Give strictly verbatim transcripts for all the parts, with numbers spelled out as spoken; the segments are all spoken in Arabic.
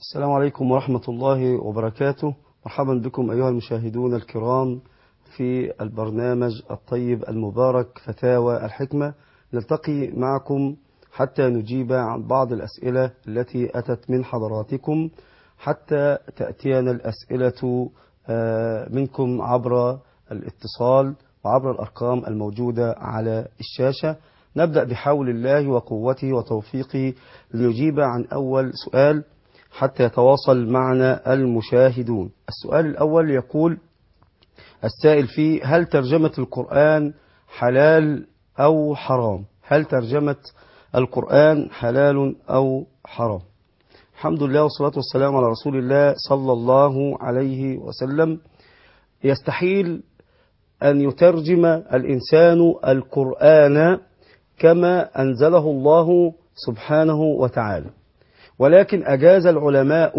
السلام عليكم ورحمة الله وبركاته. مرحبا بكم أيها المشاهدون الكرام في البرنامج الطيب المبارك فتاوى الحكمة. نلتقي معكم حتى نجيب عن بعض الأسئلة التي أتت من حضراتكم، حتى تأتينا الأسئلة منكم عبر الاتصال وعبر الأرقام الموجودة على الشاشة. نبدأ بحول الله وقوته وتوفيقه لنجيب عن أول سؤال حتى يتواصل معنا المشاهدون. السؤال الأول يقول السائل فيه: هل ترجمة القرآن حلال أو حرام؟ هل ترجمة القرآن حلال أو حرام؟ الحمد لله والصلاة والسلام على رسول الله صلى الله عليه وسلم. يستحيل أن يترجم الإنسان القرآن كما أنزله الله سبحانه وتعالى، ولكن أجاز العلماء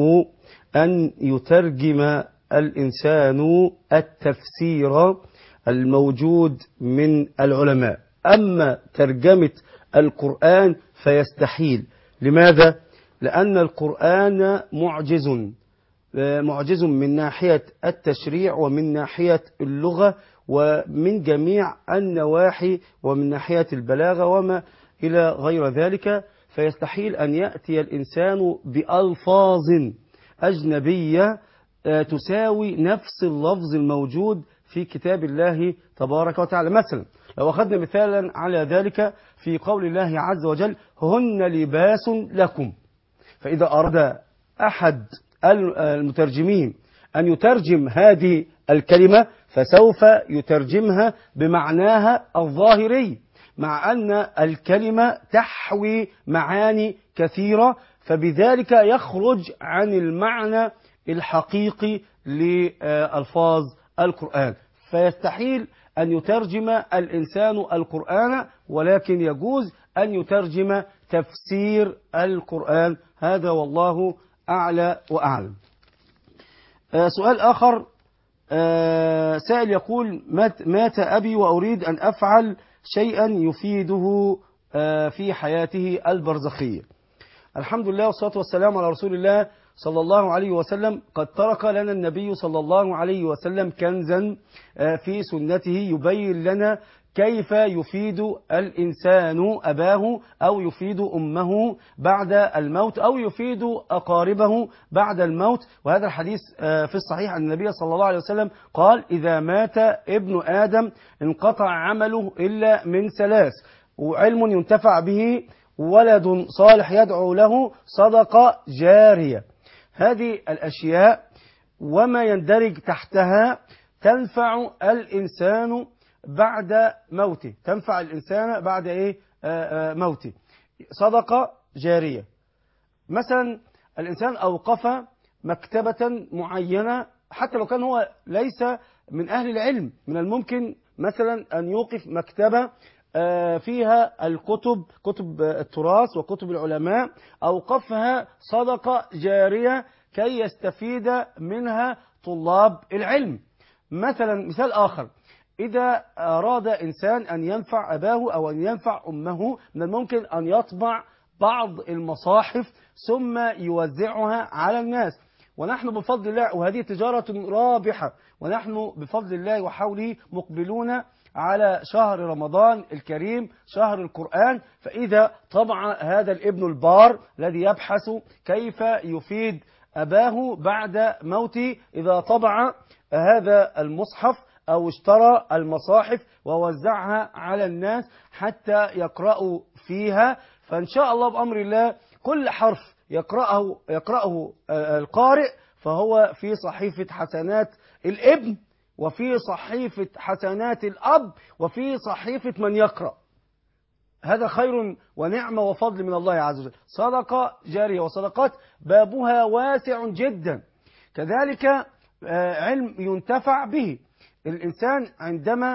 أن يترجم الإنسان التفسير الموجود من العلماء. أما ترجمة القرآن فيستحيل. لماذا؟ لأن القرآن معجز معجز من ناحية التشريع ومن ناحية اللغة ومن جميع النواحي ومن ناحية البلاغة وما إلى غير ذلك، فيستحيل أن يأتي الإنسان بألفاظ أجنبية تساوي نفس اللفظ الموجود في كتاب الله تبارك وتعالى. مثلا لو أخذنا مثالا على ذلك في قول الله عز وجل: هن لباس لكم. فإذا أراد أحد المترجمين أن يترجم هذه الكلمة فسوف يترجمها بمعناها الظاهري، مع أن الكلمة تحوي معاني كثيرة، فبذلك يخرج عن المعنى الحقيقي لألفاظ القرآن. فيستحيل أن يترجم الإنسان القرآن، ولكن يجوز أن يترجم تفسير القرآن. هذا والله أعلى وأعلم. سؤال آخر، سائل يقول: مات أبي وأريد أن أفعل شيئا يفيده في حياته البرزخية. الحمد لله والصلاة والسلام على رسول الله صلى الله عليه وسلم. قد ترك لنا النبي صلى الله عليه وسلم كنزا في سنته يبين لنا كيف يفيد الإنسان أباه أو يفيد أمه بعد الموت أو يفيد أقاربه بعد الموت. وهذا الحديث في الصحيح أن النبي صلى الله عليه وسلم قال: إذا مات ابن آدم انقطع عمله إلا من ثلاث: وعلم ينتفع به، ولد صالح يدعو له، صدقة جارية. هذه الأشياء وما يندرج تحتها تنفع الإنسان بعد موته، تنفع الإنسان بعد إيه؟ آآ آآ موته. صدقة جارية، مثلا الإنسان أوقف مكتبة معينة، حتى لو كان هو ليس من أهل العلم، من الممكن مثلا أن يوقف مكتبة فيها الكتب، كتب التراث وكتب العلماء، أوقفها صدقة جارية كي يستفيد منها طلاب العلم. مثلا مثال آخر، إذا أراد إنسان أن ينفع أباه أو أن ينفع أمه، من الممكن أن يطبع بعض المصاحف ثم يوزعها على الناس. ونحن بفضل الله، وهذه تجارة رابحة، ونحن بفضل الله وحوله مقبلون على شهر رمضان الكريم، شهر القرآن. فإذا طبع هذا الابن البار الذي يبحث كيف يفيد أباه بعد موته، إذا طبع هذا المصحف أو اشترى المصاحف ووزعها على الناس حتى يقرأوا فيها، فإن شاء الله بأمر الله كل حرف يقرأه, يقرأه القارئ فهو في صحيفة حسنات الابن، وفي صحيفة حسنات الأب، وفي صحيفة من يقرأ. هذا خير ونعمة وفضل من الله عز وجل. صدقة جارية، وصدقات بابها واسع جدا. كذلك علم ينتفع به. الإنسان عندما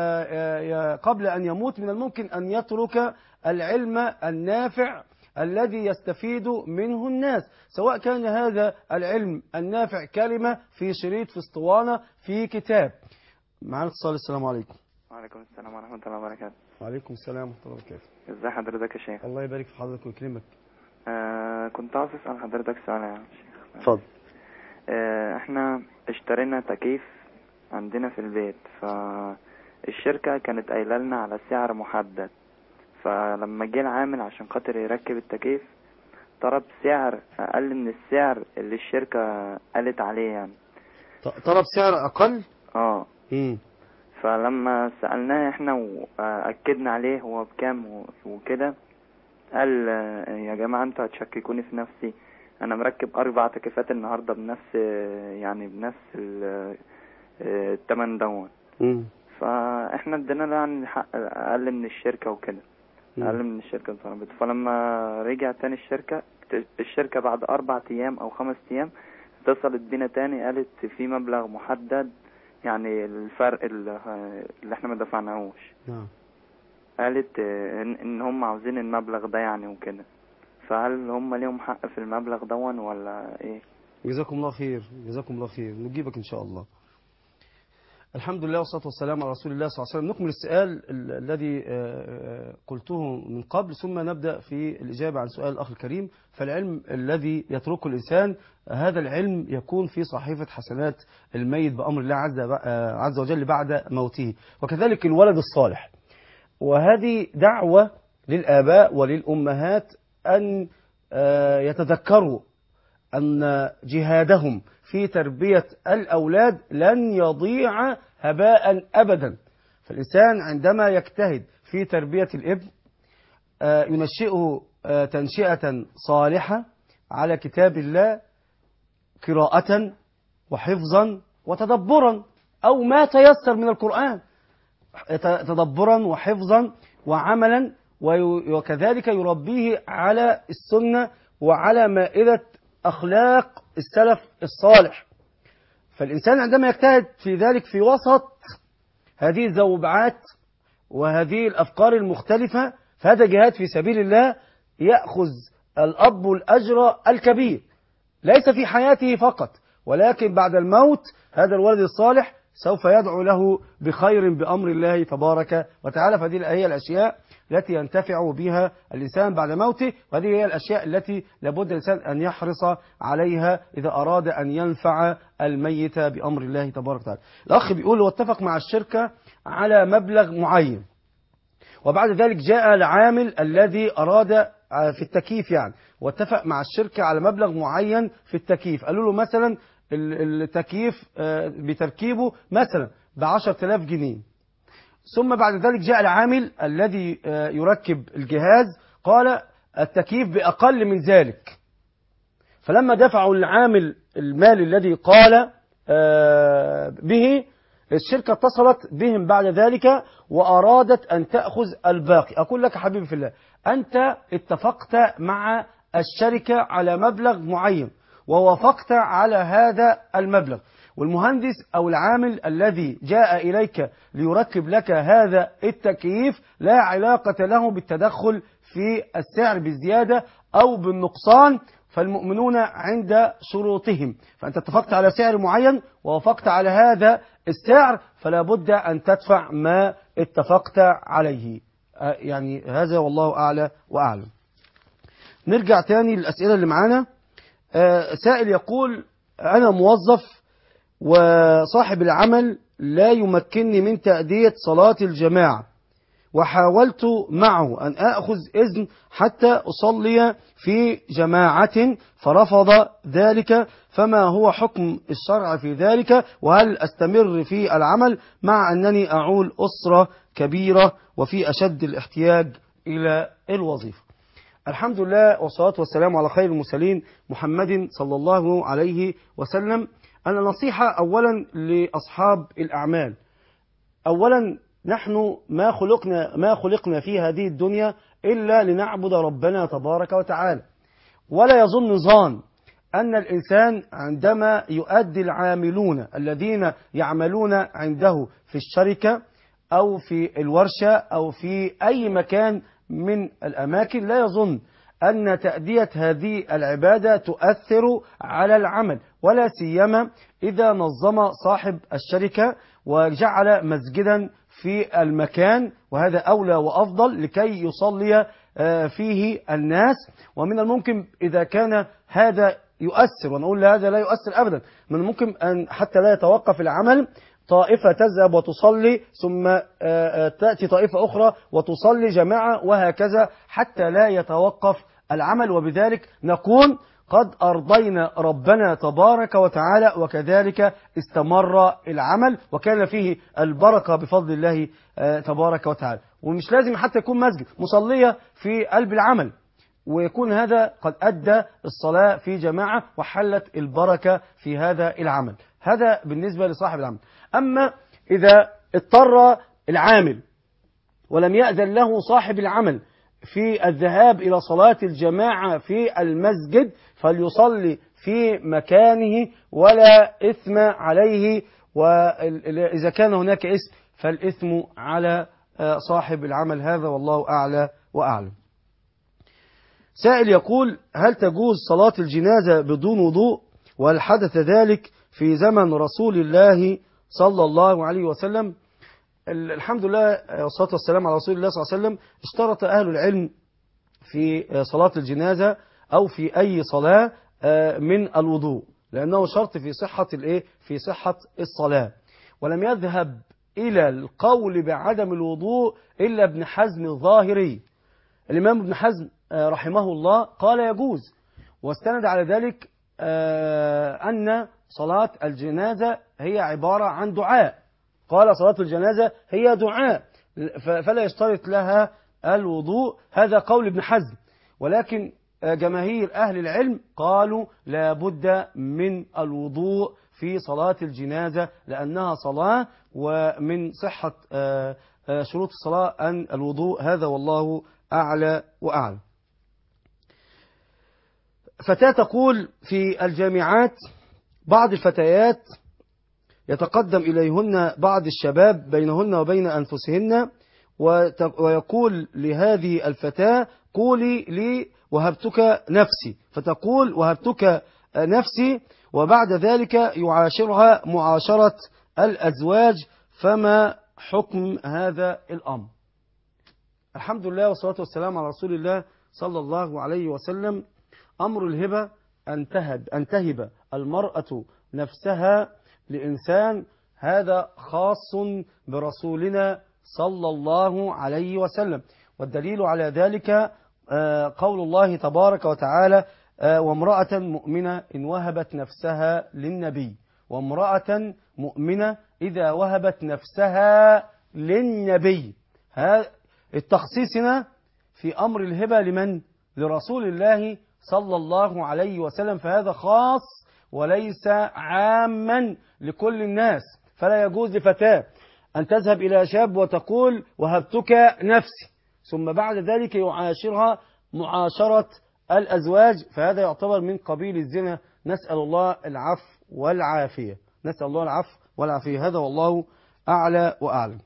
قبل أن يموت من الممكن أن يترك العلم النافع الذي يستفيد منه الناس، سواء كان هذا العلم النافع كلمة في شريط، في اسطوانة، في كتاب. معنا اتصال. السلام عليكم. وعليكم السلام ورحمة الله وبركاته. وعليكم السلام ورحمة الله وبركاته. ازي حضرتك يا شيخ؟ الله يبارك في حضرتك ويكرمك. آه كنت عاوز اسأل حضرتك سؤال يا شيخ. اتفضل. آه، احنا اشترينا تكييف عندنا في البيت، فالشركة كانت قايله لنا على سعر محدد، فلما جه العامل عشان خاطر يركب التكييف طلب سعر اقل من السعر اللي الشركة قالت عليه يعني. طلب سعر اقل. اه امم فلما سألناه احنا واكدنا عليه هو بكام وكده، قال آه، يا جماعة انتوا هتشككوني في نفسي، انا مركب اربع تكييفات النهاردة بنفس يعني بنفس ال- آه، التمن دون. امم فاحنا ادينا له يعني حق اقل من الشركة وكده، اقل من الشركة طلبت. فلما رجع تاني الشركة الشركة بعد اربع ايام او خمس ايام اتصلت بينا تاني، قالت في مبلغ محدد يعني الفرق اللي اللي احنا ما دفعناهوش. نعم. قالت آه، ان إن هم عاوزين المبلغ ده يعني وكده، فهل هم ليهم حق في المبلغ دون ولا ايه؟ جزاكم الله خير، جزاكم الله خير، نجيبك ان شاء الله. الحمد لله والصلاة والسلام على رسول الله صلى الله عليه وسلم. نكمل السؤال ال- الذي آه، آه، قلته من قبل، ثم نبدأ في الإجابة عن سؤال الأخ الكريم. فالعلم الذي يتركه الإنسان، هذا العلم يكون في صحيفة حسنات الميت بأمر الله عز آه، عز وجل بعد موته، وكذلك الولد الصالح. وهذه دعوة للآباء وللأمهات أن آه، يتذكروا أن جهادهم في تربية الأولاد لن يضيع هباء أبدا. فالإنسان عندما يجتهد في تربية الابن آه، ينشئه آه، تنشئة صالحة على كتاب الله، قراءة وحفظا وتدبرا، أو ما تيسر من القرآن، تدبرا وحفظا وعملا، وكذلك يربيه على السنة وعلى مائدة أخلاق السلف الصالح. فالإنسان عندما يجتهد في ذلك في وسط هذه الزوبعات وهذه الأفكار المختلفة، فهذا جهاد في سبيل الله، يأخذ الأب الأجر الكبير، ليس في حياته فقط ولكن بعد الموت. هذا الولد الصالح سوف يدعو له بخير بأمر الله تبارك وتعالى. فهذه هي الأشياء التي ينتفع بها الإنسان بعد موته، وهذه هي الأشياء التي لابد الإنسان أن يحرص عليها إذا أراد أن ينفع الميت بأمر الله تبارك وتعالى. الأخ بيقول واتفق مع الشركة على مبلغ معين، وبعد ذلك جاء العامل الذي أراد في التكييف يعني، واتفق مع الشركة على مبلغ معين في التكييف. قالوا له مثلا التكييف بتركيبه مثلا بعشرة آلاف جنيه. ثم بعد ذلك جاء العامل الذي يركب الجهاز قال التكييف بأقل من ذلك. فلما دفعوا العامل المال الذي قال به، الشركة اتصلت بهم بعد ذلك وأرادت أن تأخذ الباقي. أقول لك حبيبي في الله، أنت اتفقت مع الشركة على مبلغ معين ووافقت على هذا المبلغ، والمهندس أو العامل الذي جاء إليك ليركب لك هذا التكييف لا علاقة له بالتدخل في السعر بالزيادة أو بالنقصان، فالمؤمنون عند شروطهم. فأنت اتفقت على سعر معين ووافقت على هذا السعر، فلا بد أن تدفع ما اتفقت عليه. يعني هذا والله أعلى وأعلم. نرجع تاني للأسئلة اللي معانا. سائل يقول أنا موظف وصاحب العمل لا يمكنني من تأدية صلاة الجماعة، وحاولت معه أن أخذ إذن حتى أصلي في جماعة فرفض ذلك، فما هو حكم الشرع في ذلك؟ وهل أستمر في العمل مع أنني أعول أسرة كبيرة وفي أشد الاحتياج إلى الوظيفة؟ الحمد لله والصلاة والسلام على خير المرسلين محمد صلى الله عليه وسلم. أنا نصيحة أولا لأصحاب الأعمال. أولا نحن ما خلقنا ما خلقنا في هذه الدنيا إلا لنعبد ربنا تبارك وتعالى، ولا يظن ظان أن الإنسان عندما يؤدي العاملون الذين يعملون عنده في الشركة أو في الورشة أو في أي مكان من الأماكن، لا يظن أن تأدية هذه العبادة تؤثر على العمل، ولا سيما إذا نظم صاحب الشركة وجعل مسجدا في المكان، وهذا أولى وأفضل لكي يصلي فيه الناس. ومن الممكن إذا كان هذا يؤثر، ونقول هذا لا يؤثر أبدا، من ممكن أن حتى لا يتوقف العمل، طائفة تذهب وتصلي ثم تأتي طائفة أخرى وتصلي جماعة وهكذا حتى لا يتوقف العمل، وبذلك نكون قد أرضينا ربنا تبارك وتعالى، وكذلك استمر العمل وكان فيه البركة بفضل الله تبارك وتعالى. ومش لازم حتى يكون مسجد، مصلية في قلب العمل، ويكون هذا قد أدى الصلاة في جماعة وحلت البركة في هذا العمل. هذا بالنسبة لصاحب العمل. أما إذا اضطر العامل ولم يأذن له صاحب العمل في الذهاب إلى صلاة الجماعة في المسجد، فليصلي في مكانه ولا إثم عليه، وإذا كان هناك إثم فالإثم على صاحب العمل. هذا والله أعلى وأعلم. سائل يقول: هل تجوز صلاة الجنازة بدون وضوء؟ وهل حدث ذلك في زمن رسول الله صلى الله عليه وسلم؟ الحمد لله والصلاة والسلام على رسول الله صلى الله عليه وسلم. اشترط أهل العلم في صلاة الجنازة أو في أي صلاة من الوضوء، لأنه شرط في صحة الإيه؟ في صحة الصلاة. ولم يذهب إلى القول بعدم الوضوء إلا ابن حزم الظاهري. الإمام ابن حزم رحمه الله قال يجوز، واستند على ذلك أن صلاة الجنازة هي عبارة عن دعاء. قال صلاة الجنازة هي دعاء فلا يشترط لها الوضوء. هذا قول ابن حزم، ولكن جماهير أهل العلم قالوا لا بد من الوضوء في صلاة الجنازة لأنها صلاة، ومن صحة شروط الصلاة أن الوضوء. هذا والله أعلى وأعلم. فتاة تقول: في الجامعات بعض الفتيات يتقدم إليهن بعض الشباب بينهن وبين أنفسهن، ويقول لهذه الفتاة: قولي لي وهبتك نفسي، فتقول: وهبتك نفسي، وبعد ذلك يعاشرها معاشرة الأزواج، فما حكم هذا الأمر؟ الحمد لله والصلاة والسلام على رسول الله صلى الله عليه وسلم. أمر الهبة أن تهب, أن تهب المرأة نفسها لإنسان، هذا خاص برسولنا صلى الله عليه وسلم، والدليل على ذلك قول الله تبارك وتعالى: وامرأة مؤمنة إن وهبت نفسها للنبي. وامرأة مؤمنة إذا وهبت نفسها للنبي. التخصيصنا في أمر الهبة لمن؟ لرسول الله صلى الله عليه وسلم، فهذا خاص وليس عاما لكل الناس. فلا يجوز لفتاة أن تذهب إلى شاب وتقول: وهبتك نفسي، ثم بعد ذلك يعاشرها معاشرة الأزواج، فهذا يعتبر من قبيل الزنا. نسأل الله العفو والعافية، نسأل الله العفو والعافية. هذا والله أعلى وأعلم.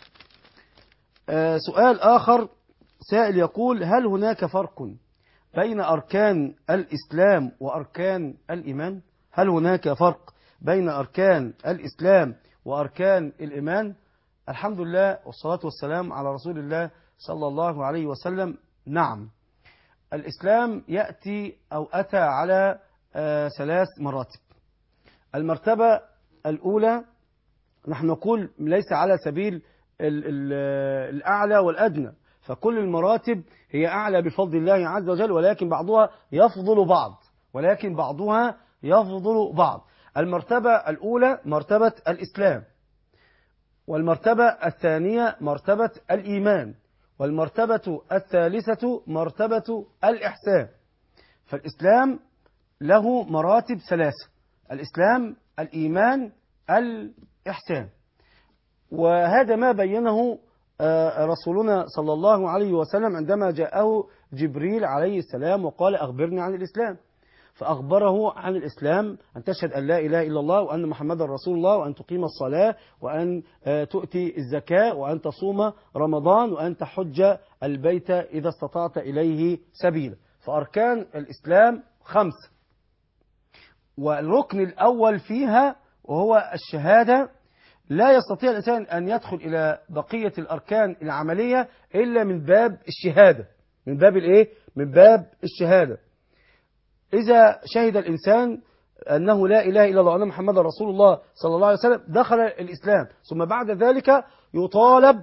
آه سؤال آخر، سائل يقول: هل هناك فرق بين أركان الإسلام وأركان الإيمان؟ هل هناك فرق بين أركان الإسلام وأركان الإيمان؟ الحمد لله والصلاة والسلام على رسول الله صلى الله عليه وسلم. نعم، الإسلام يأتي أو أتى على آه ثلاث مراتب. المرتبة الأولى نحن نقول ليس على سبيل ال ال الأعلى والأدنى، فكل المراتب هي أعلى بفضل الله عز وجل، ولكن بعضها يفضل بعض ولكن بعضها يفضل بعض. المرتبة الأولى مرتبة الإسلام، والمرتبة الثانية مرتبة الإيمان، والمرتبة الثالثة مرتبة الإحسان. فالإسلام له مراتب ثلاثة: الإسلام، الإيمان، الإحسان. وهذا ما بينه رسولنا صلى الله عليه وسلم عندما جاءه جبريل عليه السلام وقال: أخبرني عن الإسلام. فأخبره عن الإسلام أن تشهد أن لا إله إلا الله وأن محمدا رسول الله، وأن تقيم الصلاة، وأن تؤتي الزكاة، وأن تصوم رمضان، وأن تحج البيت إذا استطعت إليه سبيلا. فأركان الإسلام خمسة، والركن الأول فيها وهو الشهادة. لا يستطيع الإنسان أن يدخل إلى بقية الأركان العملية إلا من باب الشهادة. من باب الإيه؟ من باب الشهادة. إذا شهد الإنسان أنه لا إله إلا الله وأن محمد رسول الله صلى الله عليه وسلم دخل الإسلام، ثم بعد ذلك يطالب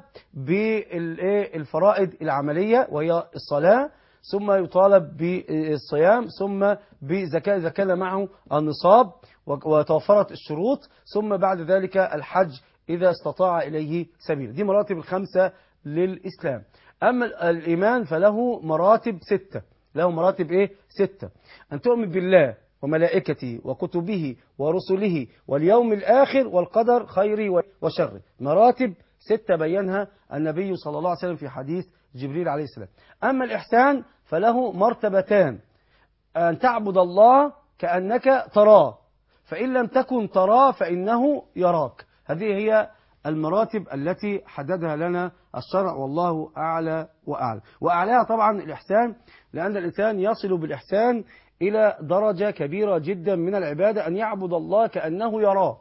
بالفرائض العملية وهي الصلاة، ثم يطالب بالصيام، ثم بزكاة إذا كان معه النصاب وتوفرت الشروط، ثم بعد ذلك الحج إذا استطاع إليه سبيل. دي مراتب الخمسة للإسلام. أما الإيمان فله مراتب ستة، له مراتب إيه؟ ستة. أن تؤمن بالله وملائكته وكتبه ورسله واليوم الآخر والقدر خيره وشره. مراتب ستة بينها النبي صلى الله عليه وسلم في حديث جبريل عليه السلام. أما الإحسان فله مرتبتان: أن تعبد الله كأنك تراه، فإن لم تكن تراه فإنه يراك. هذه هي المراتب التي حددها لنا الشرع، والله أعلى وأعلى. وأعلاها طبعا الإحسان، لأن الإنسان يصل بالإحسان إلى درجة كبيرة جدا من العبادة، أن يعبد الله كأنه يراه،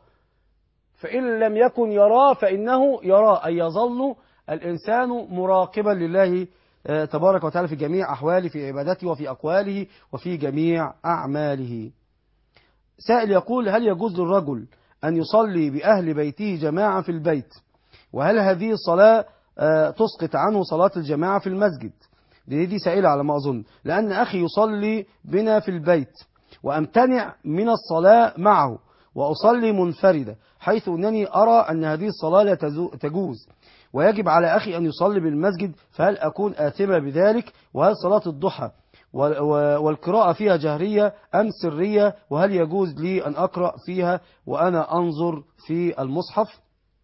فإن لم يكن يراه فإنه يراه، أي يظل الإنسان مراقبا لله تبارك وتعالى في جميع أحواله، في عبادته وفي أقواله وفي جميع أعماله. سائل يقول: هل يجوز للرجل أن يصلي بأهل بيته جماعة في البيت؟ وهل هذه الصلاة تسقط عنه صلاة الجماعة في المسجد؟ دي, دي سائلة على ما أظن، لأن أخي يصلي بنا في البيت وأمتنع من الصلاة معه وأصلي منفردة، حيث أنني أرى أن هذه الصلاة لا تجوز، ويجب على أخي أن يصلي بالمسجد، فهل أكون آثمة بذلك؟ وهل صلاة الضحى والقراءة فيها جهرية أم سرية؟ وهل يجوز لي أن أقرأ فيها وأنا أنظر في المصحف؟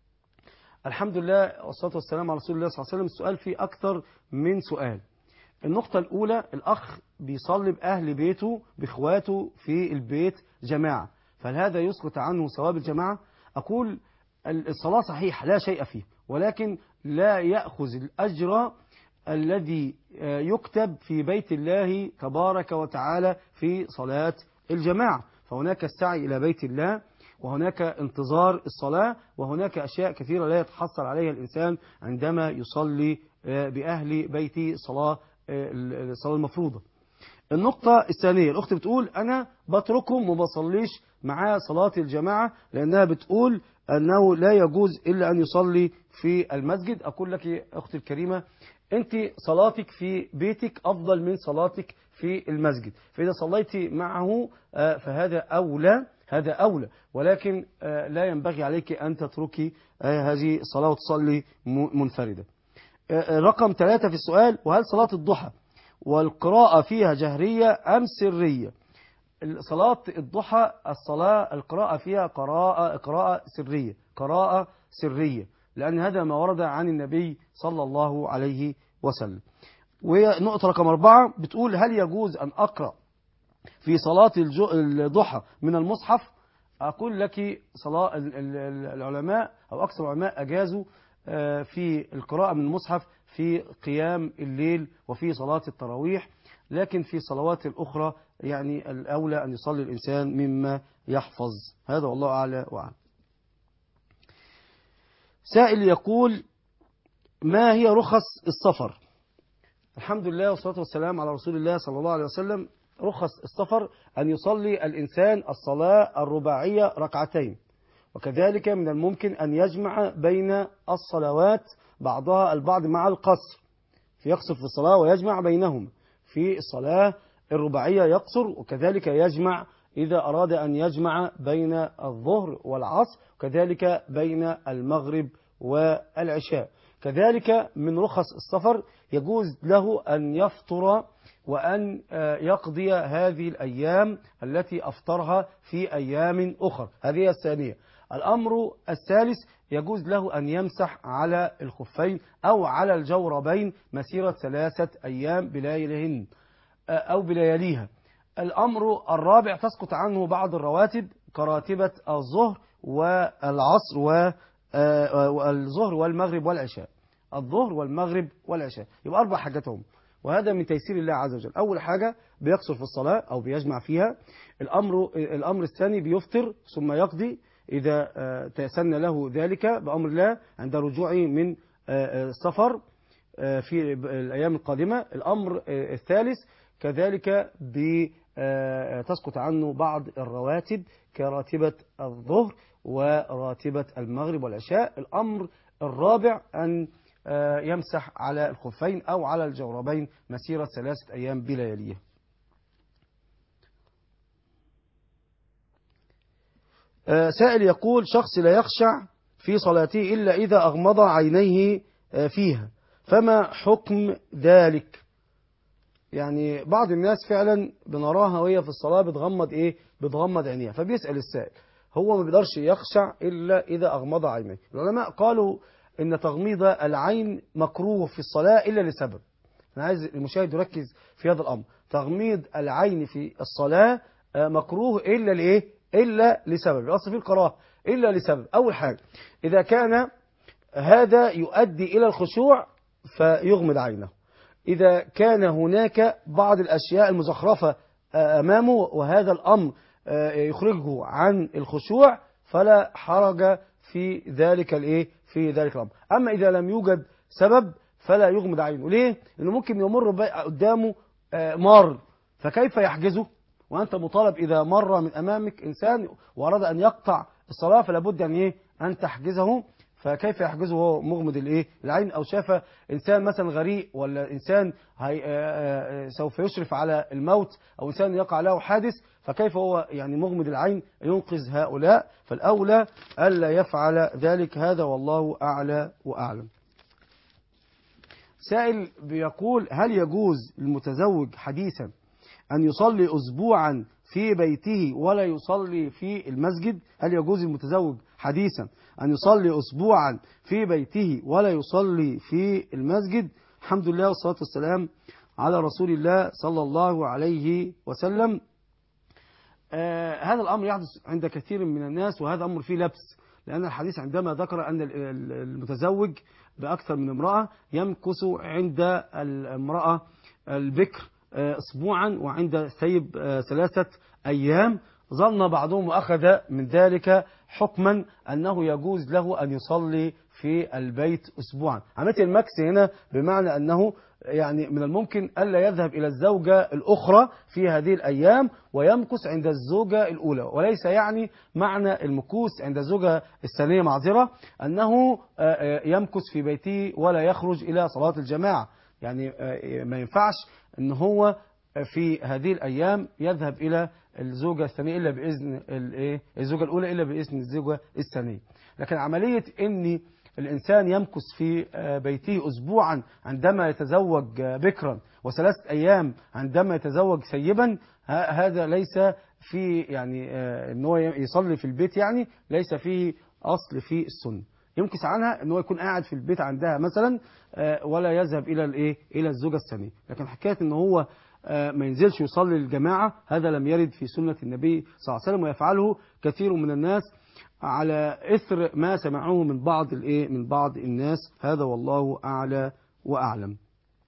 الحمد لله والصلاة والسلام على رسول الله صلى الله عليه وسلم. السؤال فيه أكثر من سؤال. النقطة الأولى: الأخ بيصلي بأهل بيته بإخواته في البيت جماعة، فهل هذا يسقط عنه ثواب الجماعة؟ أقول الصلاة صحيح لا شيء فيه، ولكن لا يأخذ الأجر الذي يكتب في بيت الله تبارك وتعالى في صلاة الجماعة. فهناك السعي إلى بيت الله، وهناك انتظار الصلاة، وهناك أشياء كثيرة لا يتحصل عليها الإنسان عندما يصلي بأهل بيته صلاة الصلاة المفروضة. النقطة الثانية: الأخت بتقول أنا بتركهم وبصليش معاه صلاة الجماعة، لأنها بتقول أنه لا يجوز إلا أن يصلي في المسجد. أقول لك يا أختي الكريمة، أنت صلاتك في بيتك أفضل من صلاتك في المسجد، فإذا صليت معه فهذا أولى، هذا أولى، ولكن لا ينبغي عليك أن تتركي هذه الصلاة وتصلي منفردة. رقم ثلاثة في السؤال: وهل صلاة الضحى والقراءة فيها جهرية أم سرية؟ صلاة الضحى الصلاة القراءة فيها قراءة قراءة سرية، قراءة سرية، لأن هذا ما ورد عن النبي صلى الله عليه وسلم. ونقطة رقم أربعة بتقول: هل يجوز أن أقرأ في صلاة الضحى من المصحف؟ أقول لك صلاة العلماء أو أكثر العلماء أجازوا في القراءة من المصحف في قيام الليل وفي صلاة التراويح، لكن في الصلوات الأخرى يعني الأولى أن يصلي الإنسان مما يحفظ. هذا والله أعلى وأعلم. سائل يقول: ما هي رخص السفر؟ الحمد لله والصلاة والسلام على رسول الله صلى الله عليه وسلم. رخص السفر أن يصلي الإنسان الصلاة الرباعية ركعتين، وكذلك من الممكن أن يجمع بين الصلوات بعضها البعض مع القصر، فيقصر في الصلاة ويجمع بينهم. في الصلاة الرباعية يقصر، وكذلك يجمع إذا أراد أن يجمع بين الظهر والعصر، وكذلك بين المغرب والعشاء. كذلك من رخص السفر يجوز له أن يفطر وأن يقضي هذه الأيام التي أفطرها في أيام أخرى. هذه الثانية. الأمر الثالث: يجوز له أن يمسح على الخفين أو على الجوربين مسيرة ثلاثة أيام بلياليهن أو بلياليها. الأمر الرابع: تسقط عنه بعض الرواتب كراتبة الظهر والعصر والظهر والمغرب والعشاء، الظهر والمغرب والعشاء، يبقى أربع حاجاتهم، وهذا من تيسير الله عز وجل. أول حاجة بيقصر في الصلاة أو بيجمع فيها. الأمر الأمر الثاني: بيفطر ثم يقضي إذا تيسن له ذلك بأمر الله عند رجوعه من السفر. في الأيام القادمة. الأمر الثالث كذلك تسقط عنه بعض الرواتب كراتبة الظهر وراتبة المغرب والعشاء. الأمر الرابع أن يمسح على الخفين أو على الجوربين مسيرة ثلاثة أيام بلياليها. سائل يقول شخص لا يخشع في صلاته إلا إذا أغمض عينيه فيها، فما حكم ذلك؟ يعني بعض الناس فعلا بنراها وهي في الصلاة بتغمض إيه؟ بتغمض عينيها. فبيسأل السائل هو ما بيقدرش يخشع إلا إذا أغمض عينيه. العلماء قالوا إن تغميض العين مكروه في الصلاة إلا لسبب. أنا عايز المشاهد يركز في هذا الأمر. تغميض العين في الصلاة مكروه إلا لإيه؟ إلا لسبب. الأصل في الكراهة إلا لسبب. أول حاجة إذا كان هذا يؤدي إلى الخشوع فيغمض عينه. إذا كان هناك بعض الأشياء المزخرفة أمامه وهذا الأمر يخرجه عن الخشوع فلا حرج في ذلك الإيه؟ في ذلك الأمر. أما إذا لم يوجد سبب فلا يغمض عينه. ليه؟ لأنه ممكن يمر قدامه مار، فكيف يحجزه؟ وأنت مطالب إذا مر من أمامك إنسان وأراد أن يقطع الصلاة فلا بد أن إيه؟ أن تحجزه. فكيف يحجزه وهو مغمض الإيه؟ العين؟ أو شاف إنسان مثلا غريق ولا إنسان هي سوف يشرف على الموت أو إنسان يقع له حادث، فكيف هو يعني مغمض العين ينقذ هؤلاء؟ فالأولى ألا يفعل ذلك. هذا والله أعلى وأعلم. سائل بيقول هل يجوز للمتزوج حديثا أن يصلي أسبوعا في بيته ولا يصلي في المسجد؟ هل يجوز للمتزوج حديثا أن يصلي أسبوعا في بيته ولا يصلي في المسجد؟ الحمد لله والصلاة والسلام على رسول الله صلى الله عليه وسلم. آه هذا الأمر يحدث عند كثير من الناس وهذا أمر فيه لبس، لأن الحديث عندما ذكر أن المتزوج بأكثر من امرأة يمكث عند المرأة البكر أسبوعا وعند الثيب ثلاثة أيام، ظن بعضهم وأخذ من ذلك حكما أنه يجوز له أن يصلي في البيت أسبوعا. عملية المكس هنا بمعنى أنه يعني من الممكن ألا يذهب إلى الزوجة الأخرى في هذه الأيام ويمكث عند الزوجة الأولى، وليس يعني معنى المكوث عند الزوجة الثانية معذرة أنه يمكث في بيته ولا يخرج إلى صلاة الجماعة. يعني ما ينفعش أن هو في هذه الأيام يذهب إلى الزوجة الثانية إلا بإذن الزوجة الأولى إلا بإذن الزوجة الثانية. لكن عملية أن الإنسان يمكث في بيته أسبوعا عندما يتزوج بكرا وثلاثة أيام عندما يتزوج سيبا، هذا ليس في يعني أنه يصلي في البيت، يعني ليس فيه أصل في السنة. يمكث عنها أنه يكون قاعد في البيت عندها مثلا ولا يذهب إلى الإيه إلى الزوجة الثانية. لكن حكاية أنه هو ما ينزلش يصلي الجماعة هذا لم يرد في سنة النبي صلى الله عليه وسلم، ويفعله كثير من الناس على إثر ما سمعوه من بعض الإيه من بعض الناس. هذا والله أعلى وأعلم.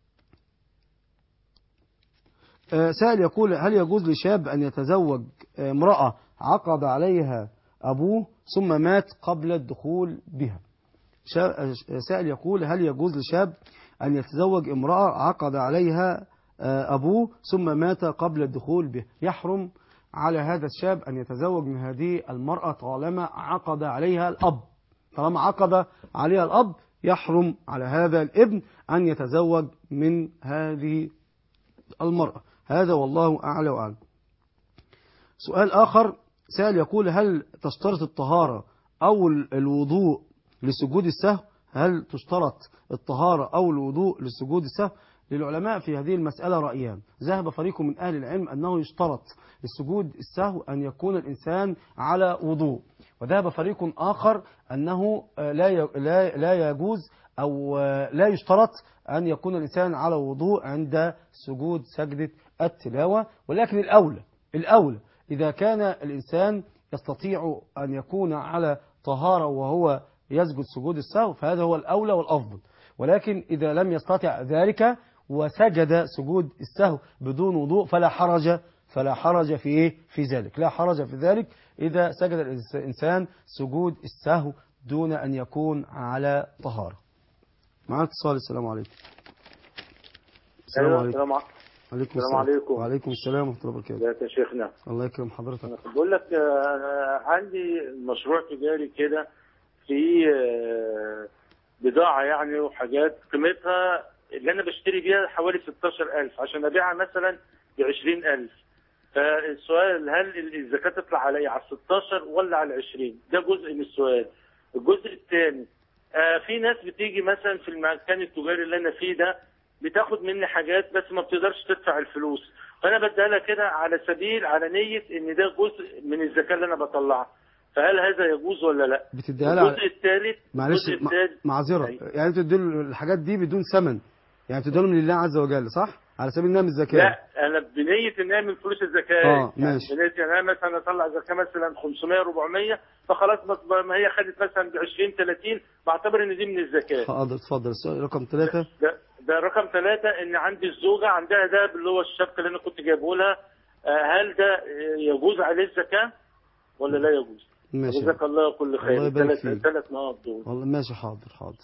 سائل يقول هل يجوز لشاب أن يتزوج امرأة عقد عليها أبوه ثم مات قبل الدخول بها؟ سائل يقول هل يجوز لشاب أن يتزوج امرأة عقد عليها أبوه ثم مات قبل الدخول به؟ يحرم على هذا الشاب أن يتزوج من هذه المرأة طالما عقد عليها الأب. طالما عقد عليها الأب يحرم على هذا الابن أن يتزوج من هذه المرأة. هذا والله أعلى وأعلم. سؤال آخر، سائل يقول هل تشترط الطهارة أو الوضوء لسجود السهو؟ هل تشترط الطهارة أو الوضوء لسجود السهو؟ للعلماء في هذه المسألة رأيان. ذهب فريق من أهل العلم أنه يشترط لسجود السهو أن يكون الإنسان على وضوء، وذهب فريق آخر أنه لا لا يجوز أو لا يشترط أن يكون الإنسان على وضوء عند سجود سجدة التلاوة. ولكن الأولى الأولى إذا كان الإنسان يستطيع أن يكون على طهارة وهو يسجد سجود السهو فهذا هو الأولى والأفضل. ولكن إذا لم يستطع ذلك وسجد سجود السهو بدون وضوء فلا حرج فلا حرج في إيه في ذلك لا حرج في ذلك إذا سجد الإنسان سجود السهو دون أن يكون على طهارة. معنا اتصال. السلام عليكم. السلام أيوة، عليكم. السلام عليكم. عليكم السلام السلام. عليكم. وعليكم السلام ورحمة الله وبركاته. ازيك يا شيخنا؟ الله يكرم حضرتك. بقول لك آه، أنا عندي مشروع تجاري كده في آه، بضاعة يعني وحاجات قيمتها اللي أنا بشتري بيها حوالي ستاشر ألف عشان أبيعها مثلا ب عشرين ألف. فالسؤال هل الزكاة تطلع علي على ستاشر ولا على عشرين؟ ده جزء من السؤال. الجزء الثاني آه، في ناس بتيجي مثلا في المكان التجاري اللي أنا فيه ده بتاخد مني حاجات بس ما بتقدرش تدفع الفلوس، فأنا بديها لها كده على سبيل على نية إن ده جزء من الزكاة اللي أنا بطلعها، فهل هذا يجوز ولا لا؟ بتديها لها الجزء الثالث معلش الجزء مع- الثالث معذرة، أيوة. يعني انتوا بتدوا الحاجات دي بدون ثمن، يعني بتدوا لهم لله عز وجل، صح؟ على سبيل انها من الزكاة. لا انا بنيه ان اعمل فلوس الزكاه. اه يعني ماشي. بنيه يعني انا مثلا اطلع زكاه مثلا خمسمية أربعمية، فخلاص ما ما هي خدت مثلا ب عشرين ثلاثين بعتبر ان دي من الزكاه. حاضر اتفضل. السؤال رقم ثلاثة. ده, ده رقم ثلاثة، ان عندي الزوجه عندها ده اللي هو الشبكه اللي انا كنت جايبه لها، آه، هل ده يجوز عليه الزكاه ولا لا يجوز؟ ماشي. جزاك الله كل الله خير. يبارك الثلاث فيك. ثلاث نقط دول. والله ماشي. حاضر حاضر.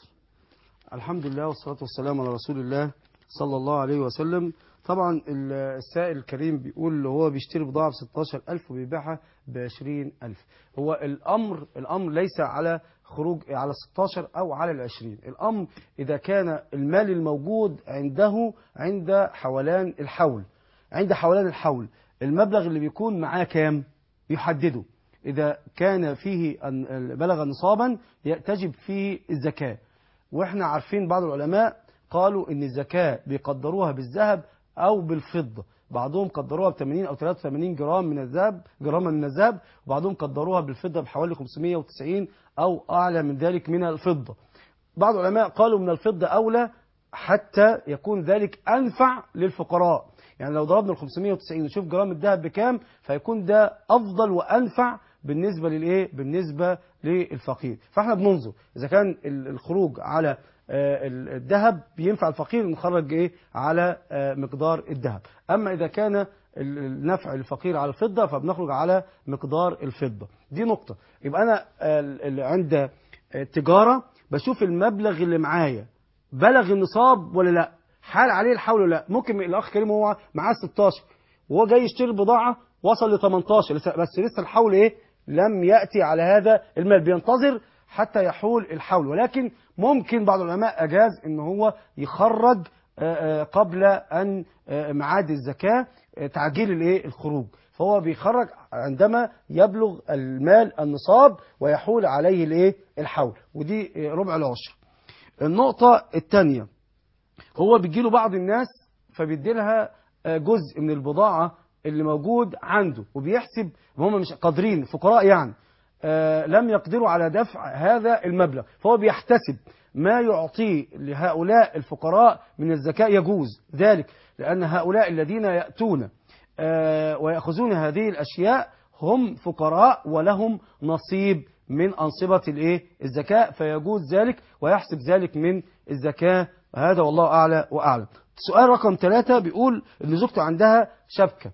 الحمد لله والصلاة والسلام على رسول الله صلى الله عليه وسلم. طبعا السائل الكريم بيقول اللي هو بيشتري بضاعة ب ستاشر ألف وبيبيعها ب عشرين ألف. هو الأمر الأمر ليس على خروج على ستاشر أو على العشرين. الأمر إذا كان المال الموجود عنده عند حولان الحول، عند حولان الحول المبلغ اللي بيكون معاه كام يحدده. إذا كان فيه بلغ نصابا تجب فيه الزكاة. واحنا عارفين بعض العلماء قالوا ان الزكاة بيقدروها بالذهب او بالفضة، بعضهم قدروها ب ثمانين او ثلاثة وثمانين جرام من الذهب جراما من الذهب، وبعضهم قدروها بالفضة بحوالي خمسمية وتسعين او اعلى من ذلك من الفضة. بعض العلماء قالوا من الفضة اولى حتى يكون ذلك انفع للفقراء، يعني لو ضربنا ال خمسمية وتسعين ونشوف جرام الذهب بكام فيكون ده افضل وانفع بالنسبة للايه بالنسبة للفقير. فاحنا بننظر اذا كان الخروج على الذهب بينفع الفقير نخرج ايه على مقدار الذهب، اما اذا كان النفع الفقير على الفضة فبنخرج على مقدار الفضة. دي نقطة. يبقى انا عند التجارة بشوف المبلغ اللي معايا بلغ النصاب ولا لا، حال عليه الحول ولا لا. ممكن الاخ كريم هو معاه ستاشر وهو جاي يشتري البضاعة وصل ل تمنتاشر بس لسه الحول ايه لم يأتي على هذا المال، بينتظر حتى يحول الحول، ولكن ممكن بعض العلماء أجاز ان هو يخرج قبل أن معاد الزكاة تعجيل الايه الخروج، فهو بيخرج عندما يبلغ المال النصاب ويحول عليه الايه الحول، ودي ربع العشر. النقطة الثانية هو بيجيله بعض الناس فبيدي لها جزء من البضاعة اللي موجود عنده وبيحسب هم مش قادرين فقراء يعني آه لم يقدروا على دفع هذا المبلغ، فهو بيحتسب ما يعطيه لهؤلاء الفقراء من الزكاة يجوز ذلك، لأن هؤلاء الذين يأتون آه ويأخذون هذه الأشياء هم فقراء ولهم نصيب من أنصبة الإيه الزكاة، فيجوز ذلك ويحسب ذلك من الزكاة. هذا والله أعلى وأعلم. السؤال رقم ثلاثة بيقول إن زوجته عندها شبكة،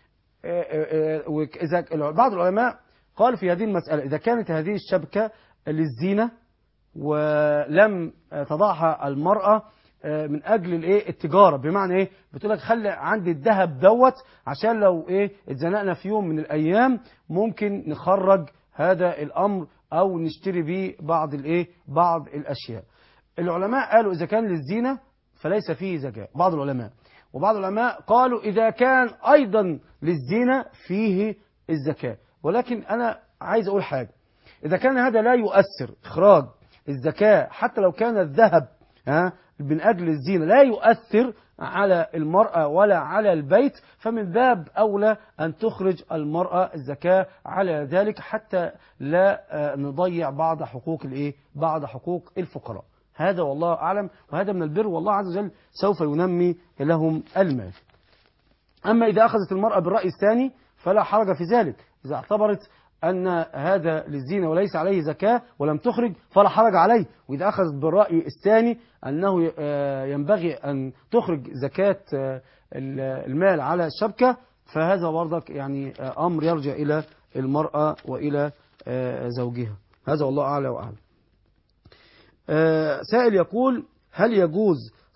وإذا بعض العلماء قال في هذه المسألة إذا كانت هذه الشبكة للزينة ولم تضعها المرأة من أجل الإيه التجارة، بمعنى إيه بتقول لك خلي عندي الذهب دوت عشان لو إيه اتزنقنا في يوم من الأيام ممكن نخرج هذا الأمر أو نشتري به بعض الإيه بعض الأشياء. العلماء قالوا إذا كان للزينة فليس فيه زكاة بعض العلماء، وبعض العلماء قالوا إذا كان أيضا للزينة فيه الزكاة. ولكن أنا عايز أقول حاجة، إذا كان هذا لا يؤثر إخراج الزكاة حتى لو كان الذهب ها من أجل الزينة لا يؤثر على المرأة ولا على البيت، فمن باب أولى أن تخرج المرأة الزكاة على ذلك حتى لا نضيع بعض حقوق الإيه بعض حقوق الفقراء. هذا والله أعلم، وهذا من البر، والله عز وجل سوف ينمي لهم المال. أما إذا أخذت المرأة بالرأي الثاني فلا حرج في ذلك، إذا اعتبرت أن هذا للزينة وليس عليه زكاة ولم تخرج فلا حرج عليه، وإذا أخذت بالرأي الثاني أنه ينبغي أن تخرج زكاة المال على الشبكة فهذا برضك يعني أمر يرجع إلى المرأة وإلى زوجها. هذا والله أعلى وأعلم. سائل يقول هل يجوز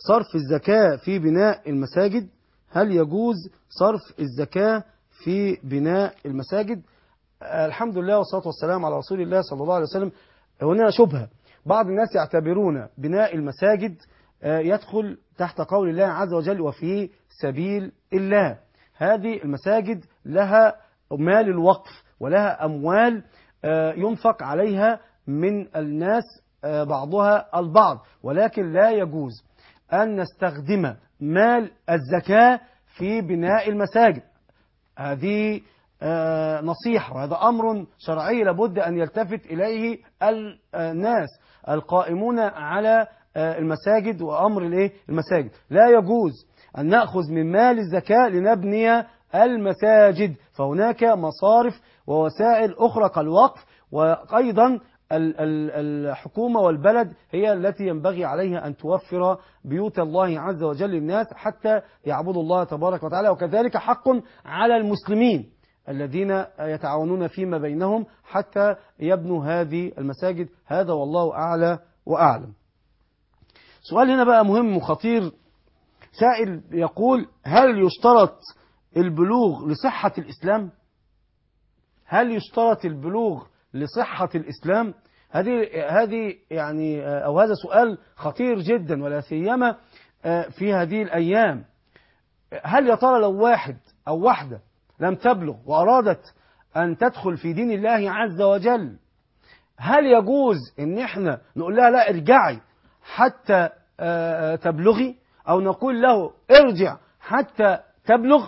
صرف الزكاة في بناء المساجد؟ هل يجوز صرف الزكاة في بناء المساجد؟ الحمد لله والصلاة والسلام على رسول الله صلى الله عليه وسلم. هنا شبهة، بعض الناس يعتبرون بناء المساجد يدخل تحت قول الله عز وجل وفي سبيل الله. هذه المساجد لها مال الوقف ولها أموال ينفق عليها من الناس بعضها البعض، ولكن لا يجوز أن نستخدم مال الزكاة في بناء المساجد. هذه نصيحة، وهذا أمر شرعي لابد أن يلتفت إليه الناس القائمون على المساجد وأمر المساجد. لا يجوز أن نأخذ من مال الزكاة لنبني المساجد، فهناك مصارف ووسائل أخرى كالوقف، وأيضا الحكومة والبلد هي التي ينبغي عليها أن توفر بيوت الله عز وجل للناس حتى يعبدوا الله تبارك وتعالى. وكذلك حق على المسلمين الذين يتعاونون فيما بينهم حتى يبنوا هذه المساجد. هذا والله أعلى وأعلم. سؤال هنا بقى مهم وخطير. سائل يقول: هل يشترط البلوغ لصحة الإسلام؟ هل يشترط البلوغ لصحة الإسلام؟ هذه هذه يعني أو هذا سؤال خطير جدا، ولا سيما في هذه الأيام. هل يا ترى لو واحد أو واحدة لم تبلغ وأرادت أن تدخل في دين الله عز وجل، هل يجوز إن إحنا نقول لها لا ارجعي حتى تبلغي، أو نقول له ارجع حتى تبلغ؟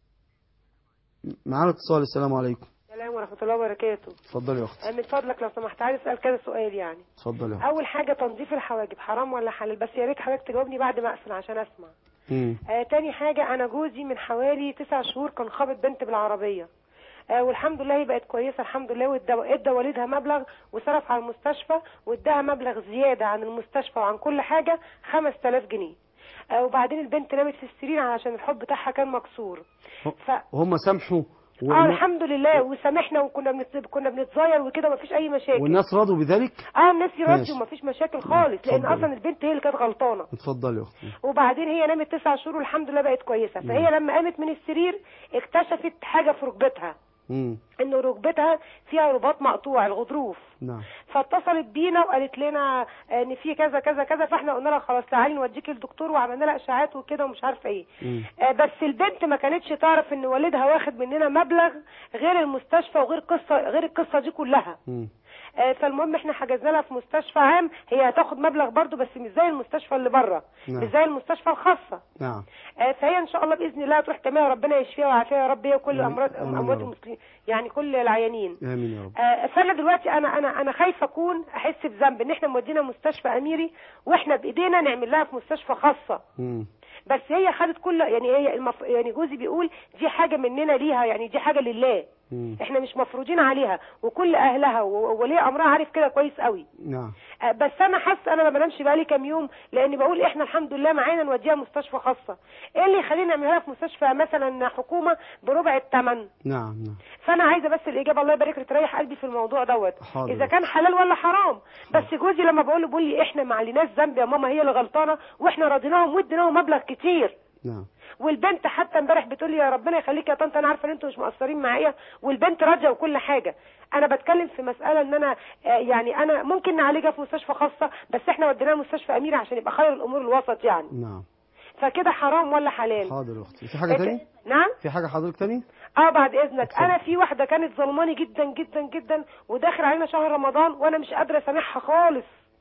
معنا اتصال. السلام عليكم. السلام ورحمة الله وبركاته. اتفضلي يا اختي. من فضلك لو سمحت عايز اسال كذا سؤال يعني. اتفضلي يا اختي. اول حاجة تنظيف الحواجب حرام ولا حلال؟ بس يا ريت حضرتك تجاوبني بعد ما اقفل عشان اسمع. امم آه تاني حاجة، انا جوزي من حوالي تسع شهور كان خابط بنت بالعربية، آه والحمد لله هي بقت كويسة الحمد لله، وادى والدها مبلغ وصرف على المستشفى واداها مبلغ زيادة عن المستشفى وعن كل حاجة خمس تلاف جنيه. آه وبعدين البنت نامت في السرير علشان الحب بتاعها كان مكسور. ف... هم سامحوا و... اه الحمد لله وسامحنا، وكنا بنت... كنا بنتزاير وكده ومفيش اي مشاكل. والناس راضوا بذلك؟ اه الناس راضية ومفيش مشاكل خالص، لان اصلا البنت هي اللي كانت غلطانه. اتفضلي يا اختي. وبعدين هي نامت تسع شهور والحمد لله بقت كويسه. فهي مم. لما قامت من السرير اكتشفت حاجه في ركبتها، امم انه ركبتها فيها رباط مقطوع الغضروف. نعم. فاتصلت بينا وقالت لنا ان في كذا كذا كذا، فاحنا قلنا لها خلاص تعالي نوديكي للدكتور، وعملنا لها اشاعات وكده ومش عارفه ايه. آه بس البنت ما كانتش تعرف ان والدها واخد مننا مبلغ غير المستشفى وغير قصه غير القصه دي كلها. مم. آه فالمهم احنا حجزنا لها في مستشفى عام، هي هتاخد مبلغ برضو بس مش زي المستشفى اللي بره. نعم. مش زي المستشفى الخاصه. نعم. آه فهي ان شاء الله باذن الله تروح تعملها، ربنا يشفيها ويعافيها يا رب، هي وكل امراض اموات المسلمين يعني كل العيانين. امين يا رب. آه فانا دلوقتي انا انا انا خايفه اكون احس بذنب ان احنا مودينا مستشفى اميري واحنا بايدينا نعمل لها في مستشفى خاصه. امم بس هي خدت كل يعني هي المف... يعني جوزي بيقول دي حاجه مننا ليها، يعني دي حاجه لله. مم. احنا مش مفروضين عليها، وكل اهلها وولي امرها عارف كده كويس قوي. نعم. آه بس انا حاسه انا ما بنامش بقالي كام يوم، لاني بقول احنا الحمد لله معانا نوديها مستشفى خاصه. ايه اللي يخلينا نعملها في مستشفى مثلا حكومه بربع الثمن؟ نعم نعم. فانا عايزه بس الاجابه الله يبارك لك تريح قلبي في الموضوع دوت، اذا كان حلال ولا حرام. بس جوزي لما بقول له بيقول لي احنا ما عليناش ذنب يا ماما، هي اللي غلطانه واحنا راضيناهم واديناهم مبلغ كتير. نعم. والبنت حتى امبارح بتقول لي يا ربنا يخليك يا طنط انا عارفه ان انتوا مش مقصرين معايا، والبنت راضيه وكل حاجه. انا بتكلم في مساله ان انا يعني انا ممكن نعالجها في مستشفى خاصه، بس احنا وديناها مستشفى اميري عشان يبقى خير الامور الوسط يعني. نعم. فكده حرام ولا حلال؟ حاضر يا اختي. في حاجه ثانيه؟ نعم. في حاجه حضرتك ثانيه؟ اه بعد اذنك. أتصل. انا في واحده كانت ظلماني جدا جدا جدا، وداخل علينا شهر رمضان وانا مش قادره اسامحها خالص.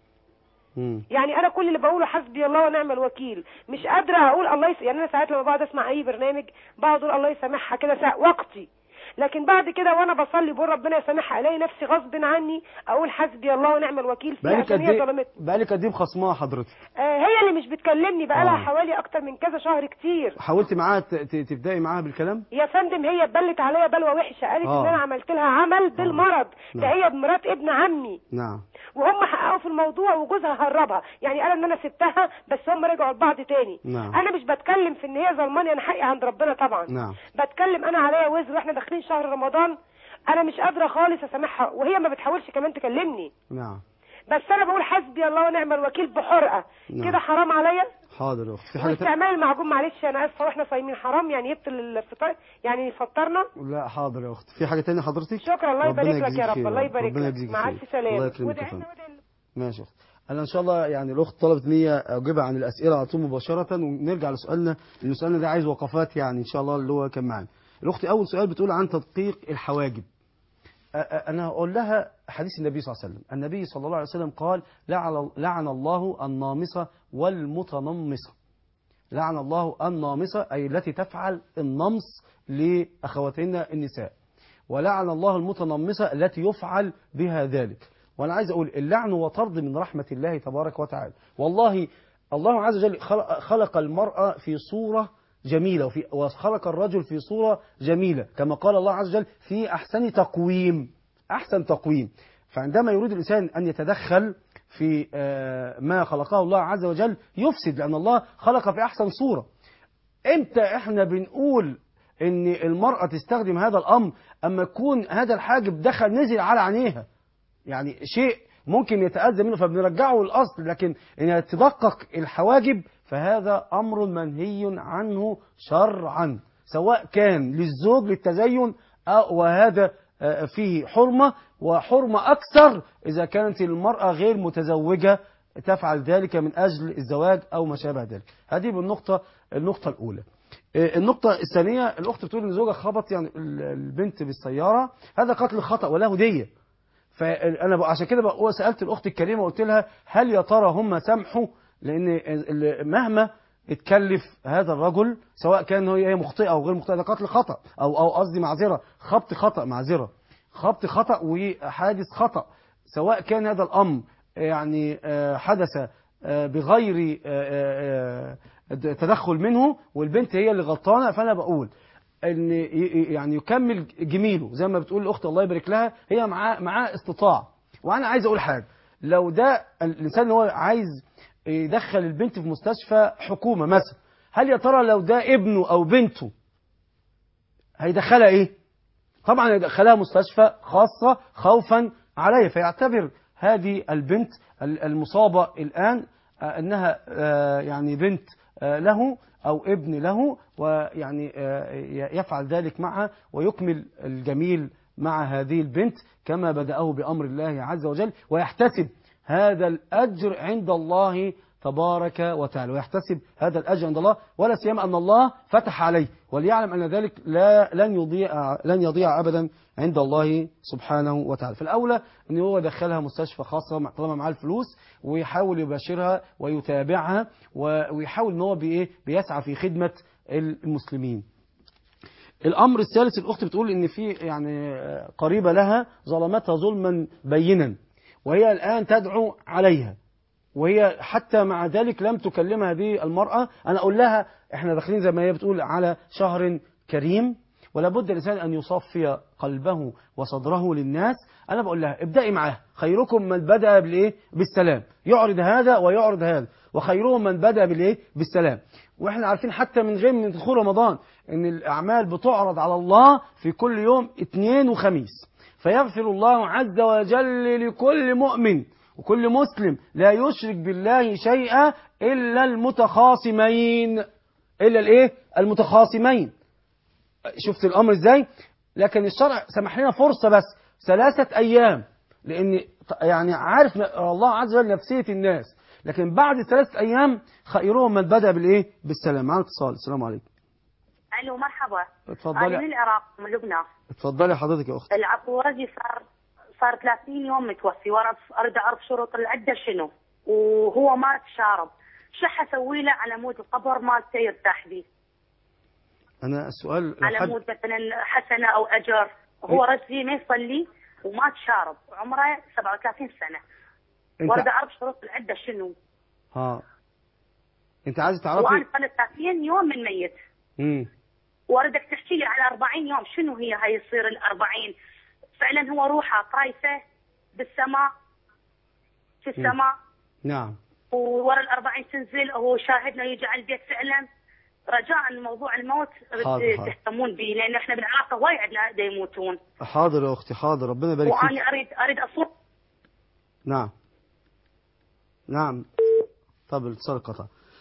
مم. يعني انا كل اللي بقوله حسبي الله ونعم الوكيل، مش قادره اقول الله يس... يعني انا ساعات لما بقعد اسمع اي برنامج بقعد اقول الله يسامحها كده ساعة وقتي، لكن بعد كده وانا بصلي بقول ربنا يسامحها الاقي نفسي غصب عني اقول حسبي الله ونعم الوكيل فيها عشان هي ظلمتني. بقالك قد ايه مخصماها حضرتك؟ آه هي اللي مش بتكلمني بقالها آه. حوالي اكتر من كذا شهر كتير. حاولتي معاها تبداي معاها بالكلام؟ يا فندم هي بلت عليا بلوه وحشه، قالت آه. ان انا عملت لها عمل بالمرض. آه. ده هي مرات ابن عمي. نعم. وهم حققوا في الموضوع وجوزها هربها، يعني قال ان انا سبتها بس هم رجعوا لبعض تاني. نعم. انا مش بتكلم في ان هي ظلماني، انا حقي عند ربنا طبعا. نعم. بتكلم انا عليا وزر واحنا داخلين شهر رمضان، انا مش قادره خالص اسامحها وهي ما بتحاولش كمان تكلمني. نعم. بس انا بقول حسبي الله ونعم الوكيل بحرقه. نعم. كده حرام عليا؟ حاضر يا اختي. في حاجه واستعمال المعجون معلش انا اسفه واحنا صايمين حرام يعني يبطل الفطار يعني يفطرنا. لا حاضر يا اختي. في حاجه ثانيه حضرتك؟ شكرا الله يبارك لك يا رب. الله يبارك لك. مع الف سلامه. الله يكرمك يا فندم. ماشي يا اختي. انا ان شاء الله يعني الاخت طلبت مني اجيبها عن الاسئله على طول مباشره ونرجع لسؤالنا، لان سؤالنا ده عايز وقفات يعني ان شاء الله اللي هو كان معانا. الاخت اول سؤال بتقول عن تدقيق الحواجب. انا هقول لها حديث النبي صلى الله عليه وسلم. النبي صلى الله عليه وسلم قال لعن لعن الله النامصه والمتنمصه. لعن الله النامصه اي التي تفعل النمص لاخواتنا النساء، ولعن الله المتنمصه التي يفعل بها ذلك. وانا عايز اقول اللعن وطرد من رحمه الله تبارك وتعالى. والله الله عز وجل خلق المرأة في صورة جميلة وفي وخلق الرجل في صورة جميلة كما قال الله عز وجل في أحسن تقويم. أحسن تقويم. فعندما يريد الإنسان أن يتدخل في ما خلقه الله عز وجل يفسد، لأن الله خلق في أحسن صورة. إمتى إحنا بنقول إن المرأة تستخدم هذا الأمر أما يكون هذا الحاجب دخل نزل على عينيها، يعني شيء ممكن يتأذى منه فبنرجعه للأصل، لكن إن تدقق الحواجب فهذا أمر منهي عنه شرعا، سواء كان للزوج للتزين أو وهذا فيه حرمة، وحرمة أكثر إذا كانت المرأة غير متزوجة تفعل ذلك من أجل الزواج أو ما شابه ذلك. هذه بالنقطة النقطة الأولى. النقطة الثانية، الأخت بتقول إن زوجها خبط يعني البنت بالسيارة، هذا قتل خطأ وله دية. فأنا عشان كده بقى سألت الأخت الكريمة وقلت لها هل يا ترى هم سامحوا؟ لأن مهما اتكلف هذا الرجل سواء كان هي مخطئة أو غير مخطئة ده قتل خطأ أو أو قصدي معذرة خبط خطأ معذرة خبط خطأ وحادث خطأ، سواء كان هذا الأمر يعني حدث بغير تدخل منه والبنت هي اللي غلطانة. فأنا بقول ان يعني يكمل جميله زي ما بتقول الاخت الله يبارك لها، هي معاه معاه استطاع. وانا عايز اقول حاجه، لو ده الانسان اللي هو عايز يدخل البنت في مستشفى حكومه مثلا، هل يا ترى لو ده ابنه او بنته هيدخلها ايه؟ طبعا هيدخلها مستشفى خاصه خوفا عليه، فيعتبر هذه البنت المصابه الان انها يعني بنت له أو ابن له، ويعني يفعل ذلك معها ويكمل الجميل مع هذه البنت كما بدأه بأمر الله عز وجل، ويحتسب هذا الأجر عند الله تبارك وتعالى، ويحتسب هذا الأجر عند الله، ولا سيما أن الله فتح عليه، وليعلم أن ذلك لا لن يضيع لن يضيع أبدا عند الله سبحانه وتعالى. فالأولى أن هو دخلها مستشفى خاصة طالما معاه الفلوس، ويحاول يباشرها ويتابعها ويحاول أن هو بيسعى في خدمة المسلمين. الأمر الثالث، الأخت بتقول إن في يعني قريبة لها ظلمتها ظلما بينا وهي الآن تدعو عليها، وهي حتى مع ذلك لم تكلمها هذه المرأة. أنا أقول لها إحنا داخلين زي ما هي بتقول على شهر كريم، ولا بد الإنسان أن يصفي قلبه وصدره للناس. أنا بقول لها ابدأي معاه، خيركم من بدأ بالإيه؟ بالسلام، يعرض هذا ويعرض هذا، وخيرهم من بدأ بالإيه؟ بالسلام. وإحنا عارفين حتى من غير من دخول رمضان إن الأعمال بتعرض على الله في كل يوم اثنين وخميس، فيغفر الله عز وجل لكل مؤمن وكل مسلم لا يشرك بالله شيئا إلا المتخاصمين، إلا الإيه؟ المتخاصمين. شفت الأمر إزاي؟ لكن الشرع سمح لنا فرصة بس ثلاثة أيام، لأن يعني عارف الله عز وجل نفسية الناس، لكن بعد ثلاثة أيام خيرهم من بدأ بالإيه؟ بالسلام. معنا اتصال. السلام عليكم. ألو مرحبا. اتفضلي. أنا من العراق من لبنان. اتفضلي حضرتك يا أختي. العفوازي صار صار ثلاثين يوم متوفي، وأريد أعرف شروط العدة شنو، وهو ما تشارب، شو حسوي له على مود القبر مالته يرتاح به؟ أنا السؤال على مود مثلا حسنة أو أجر. هو رجلي ما يصلي وما تشارب، عمره سبعة وثلاثين سنة، وأريد أعرف شروط العدة شنو. ها أنت عايز تعرفي؟ وأنا صار ثلاثين يوم من ميت. امم وأريدك تحكي لي على أربعين يوم شنو هي هاي يصير الأربعين؟ فعلا هو روحه طايفة بالسماء في السماء. نعم. وورا الأربعين تنزل، وهو شاهدنا يجي على البيت فعلا. رجاء موضوع الموت تهتمون به، لأن احنا بالعراق وايد عندنا يموتون. حاضر يا أختي حاضر، ربنا يبارك فيك. وأنا أريد أريد أصور. نعم نعم. طب الاتصال قطع.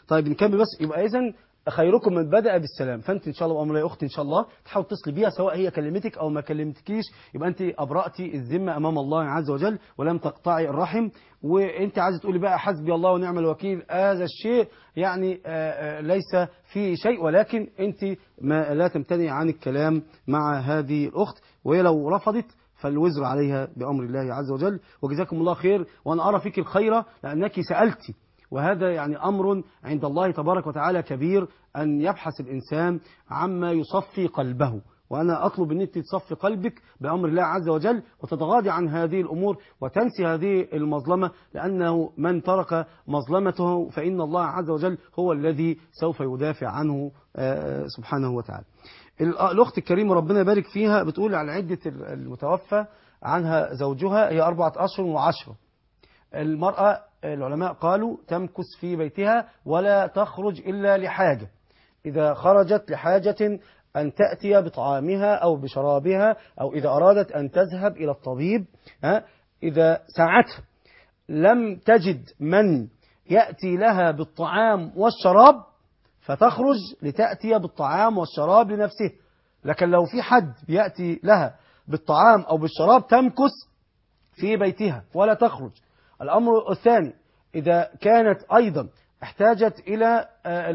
طيب نكمل بس. يبقى إذن خيركم من بدأ بالسلام، فأنت إن شاء الله وأمر يا أختي إن شاء الله تحاول تصلي بيها سواء هي كلمتك أو ما كلمتكيش، يبقى أنت أبرأتي الذمة أمام الله عز وجل ولم تقطعي الرحم. وأنت عايزة تقولي بقى حسبي الله ونعم الوكيل، هذا الشيء يعني آآ آآ ليس فيه شيء، ولكن أنت ما لا تمتنعي عن الكلام مع هذه الأخت، وهي لو رفضت فالوزر عليها بأمر الله عز وجل. وجزاكم الله خير، وأنا أرى فيك الخير لأنك سألتي، وهذا يعني أمر عند الله تبارك وتعالى كبير، أن يبحث الإنسان عما يصفي قلبه. وأنا أطلب أن أنت تصفي قلبك بأمر الله عز وجل وتتغاضي عن هذه الأمور وتنسي هذه المظلمة، لأنه من ترك مظلمته فإن الله عز وجل هو الذي سوف يدافع عنه سبحانه وتعالى. الأخت الكريمة ربنا يبارك فيها بتقول على عدة المتوفى عنها زوجها هي أربعة أشهر وعشرة. المرأة العلماء قالوا تمكث في بيتها ولا تخرج إلا لحاجة، إذا خرجت لحاجة أن تأتي بطعامها أو بشرابها، أو إذا أرادت أن تذهب إلى الطبيب، ها إذا ساعتها لم تجد من يأتي لها بالطعام والشراب فتخرج لتأتي بالطعام والشراب لنفسه. لكن لو في حد بيأتي لها بالطعام أو بالشراب تمكث في بيتها ولا تخرج. الأمر الثاني، إذا كانت أيضا احتاجت إلى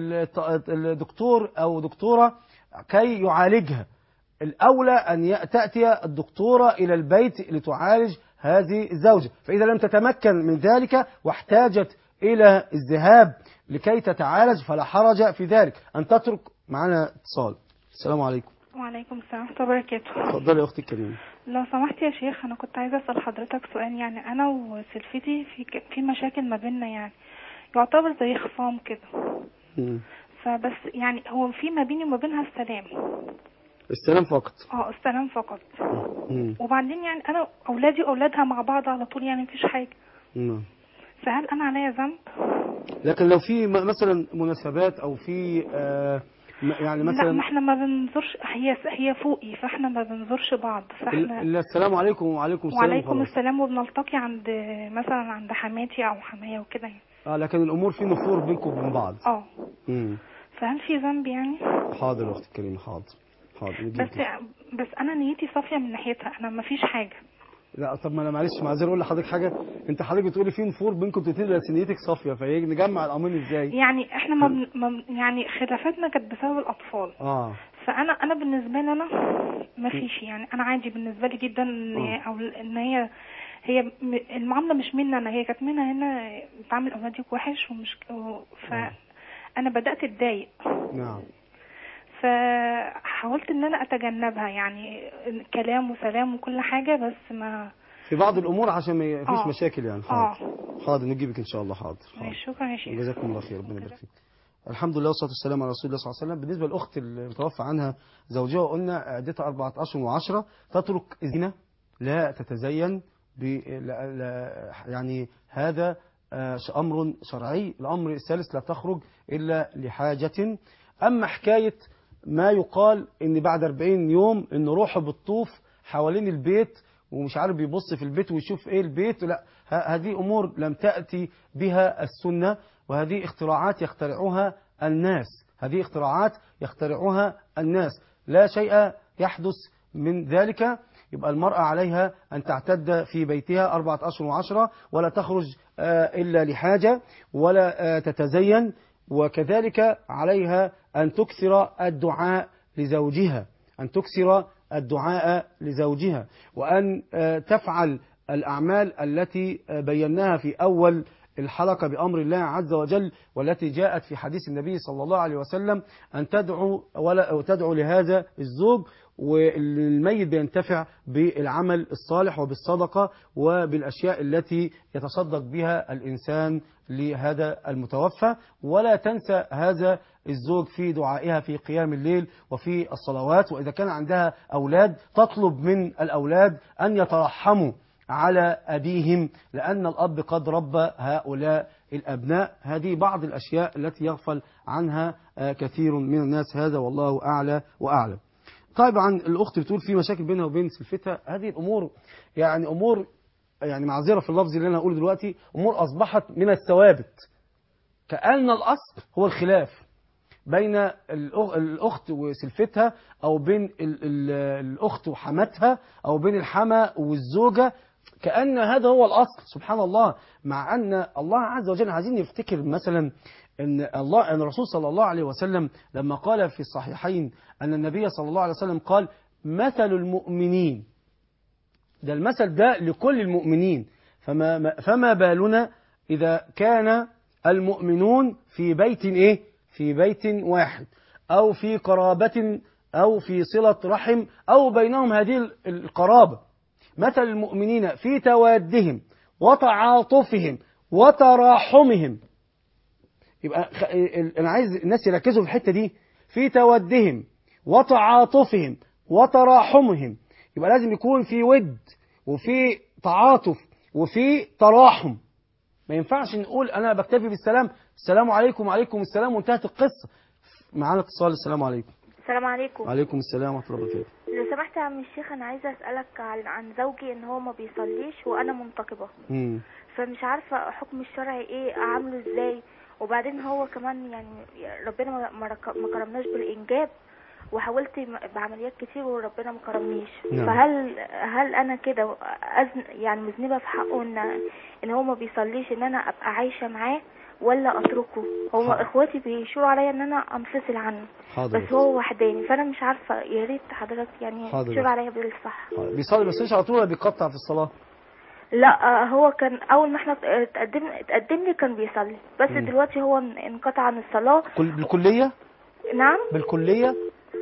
الدكتور أو دكتورة كي يعالجها، الأولى أن تأتي الدكتورة إلى البيت لتعالج هذه الزوجة. فإذا لم تتمكن من ذلك واحتاجت إلى الذهاب لكي تتعالج فلا حرج في ذلك أن تترك. معنا اتصال. السلام عليكم. وعليكم السلام ورحمة الله وبركاته. اتفضلي يا أختي الكريمة. لو سمحت يا شيخ، أنا كنت عايزة أسأل حضرتك سؤال. يعني أنا وسلفتي في ك... في مشاكل ما بيننا، يعني يعتبر زي خصام كده. مم. فبس يعني هو في ما بيني وما بينها السلام. السلام فقط. اه السلام فقط. مم. وبعدين يعني أنا أولادي وأولادها مع بعض على طول، يعني مفيش حاجة. مم. فهل أنا عليا ذنب؟ لكن لو في مثلا مناسبات أو في آه يعني مثلا لا، ما احنا ما بنزورش، هي هي فوقي فاحنا ما بنزورش بعض، فاحنا السلام عليكم. وعليكم السلام. وعليكم السلام، وبنلتقي عند مثلا عند حماتي او حماية وكده يعني. اه لكن الامور في نفور بينكم وبين بعض. اه امم فهل في ذنب يعني؟ حاضر يا اختي الكريمه، حاضر حاضر. بس بس انا نيتي صافيه من ناحيتها، انا ما فيش حاجه. لا طب ما انا معلش معذور اقول لحضرتك حاجه، انت حضرتك بتقولي في نفور بينكم انتوا بس نيتك صافيه، فهي نجمع الامرين ازاي؟ يعني احنا ما, بن... ما يعني خلافاتنا كانت بسبب الاطفال. اه فانا انا بالنسبه لي انا ما فيش، يعني انا عادي بالنسبه لي جدا ان آه. او ان هي هي المعامله مش مني انا، هي كانت منها هنا بتعامل اولادك وحش ومش فانا بدات اتضايق. نعم. فحاولت ان انا اتجنبها، يعني كلام وسلام وكل حاجه، بس ما في بعض الامور عشان ما فيش آه. مشاكل يعني. حاضر آه. حاضر نجيبك ان شاء الله. حاضر, حاضر. شكرا يا شيخ. جزاكم الله خير، ربنا يبارك فيك. الحمد لله والصلاه والسلام على رسول الله صلى الله عليه وسلم. بالنسبه للاخت اللي توفى عنها زوجها قلنا عدتها أربعة أشهر وعشرة، تترك الزينه، لا تتزين ب لا لا يعني هذا امر شرعي. الامر الثالث لا تخرج الا لحاجه. اما حكايه ما يقال ان بعد أربعين يوم ان روحه بتطوف حوالين البيت ومش عارف بيبص في البيت ويشوف ايه البيت، لا، هذه امور لم تأتي بها السنة، وهذه اختراعات يخترعها الناس، هذه اختراعات يخترعها الناس، لا شيء يحدث من ذلك. يبقى المرأة عليها أن تعتد في بيتها أربعة أشهر وعشرة، ولا تخرج إلا لحاجة، ولا تتزين، وكذلك عليها أن تكثر الدعاء لزوجها، أن تكثر الدعاء لزوجها، وأن تفعل الأعمال التي بيناها في أول الحلقة بأمر الله عز وجل، والتي جاءت في حديث النبي صلى الله عليه وسلم، أن تدعو ولا تدعو لهذا الزوج، والميت بينتفع بالعمل الصالح وبالصدقة وبالأشياء التي يتصدق بها الإنسان لهذا المتوفى. ولا تنسى هذا الزوج في دعائها في قيام الليل وفي الصلوات. وإذا كان عندها أولاد تطلب من الأولاد أن يترحموا على أبيهم، لأن الأب قد ربى هؤلاء الأبناء. هذه بعض الأشياء التي يغفل عنها كثير من الناس، هذا والله أعلى وأعلم. طبعا الأخت بتقول في مشاكل بينها وبين سلفتها، هذه الأمور يعني أمور يعني معذرة في اللفظ اللي أنا هقوله دلوقتي، أمور أصبحت من الثوابت، كأن الأصل هو الخلاف بين الأخت وسلفتها، أو بين الأخت وحماتها، أو بين الحما والزوجة، كأن هذا هو الأصل. سبحان الله. مع أن الله عز وجل، عايزين نفتكر مثلا أن الله أن الرسول صلى الله عليه وسلم لما قال في الصحيحين أن النبي صلى الله عليه وسلم قال مثل المؤمنين، ده المثل ده لكل المؤمنين، فما, فما بالنا إذا كان المؤمنون في بيت إيه؟ في بيت واحد، أو في قرابة، أو في صلة رحم، أو بينهم هذه القرابة. مثل المؤمنين في توادهم وتعاطفهم وتراحمهم. يبقى أنا عايز الناس يركزوا في الحتة دي، في توادهم وتعاطفهم وتراحمهم. يبقى لازم يكون في ود وفي تعاطف وفي تراحم. ما ينفعش نقول أنا بكتفي بالسلام، السلام عليكم وعليكم السلام وانتهت القصة. معانا اتصال. السلام عليكم. السلام عليكم. وعليكم السلام ورحمة الله وبركاته. لو سمحت يا عم الشيخ، أنا عايزة أسألك عن, عن زوجي، إن هو ما بيصليش وأنا منتقبة. مم. فمش عارفة حكم الشرعي إيه، أعامله إزاي. وبعدين هو كمان يعني ربنا ما, ما كرمناش بالإنجاب، وحاولت بعمليات كتير وربنا ما كرمنيش. نعم. فهل هل انا كده أزن يعني مذنبه في حقه ان ان هو ما بيصليش، ان انا ابقى عايشه معاه ولا اتركه؟ هو اخواتي بيشوروا عليا ان انا انفصل عنه. حاضر. بس هو وحداني، فانا مش عارفه، يا ريت حضرتك يعني تشور عليا بالصح. بيصلي بس مش على طول، ولا بيقطع في الصلاه؟ لا، هو كان اول ما احنا تقدم تقدم لي كان بيصلي، بس م. دلوقتي هو انقطع عن الصلاه. بالكليه؟ نعم بالكليه.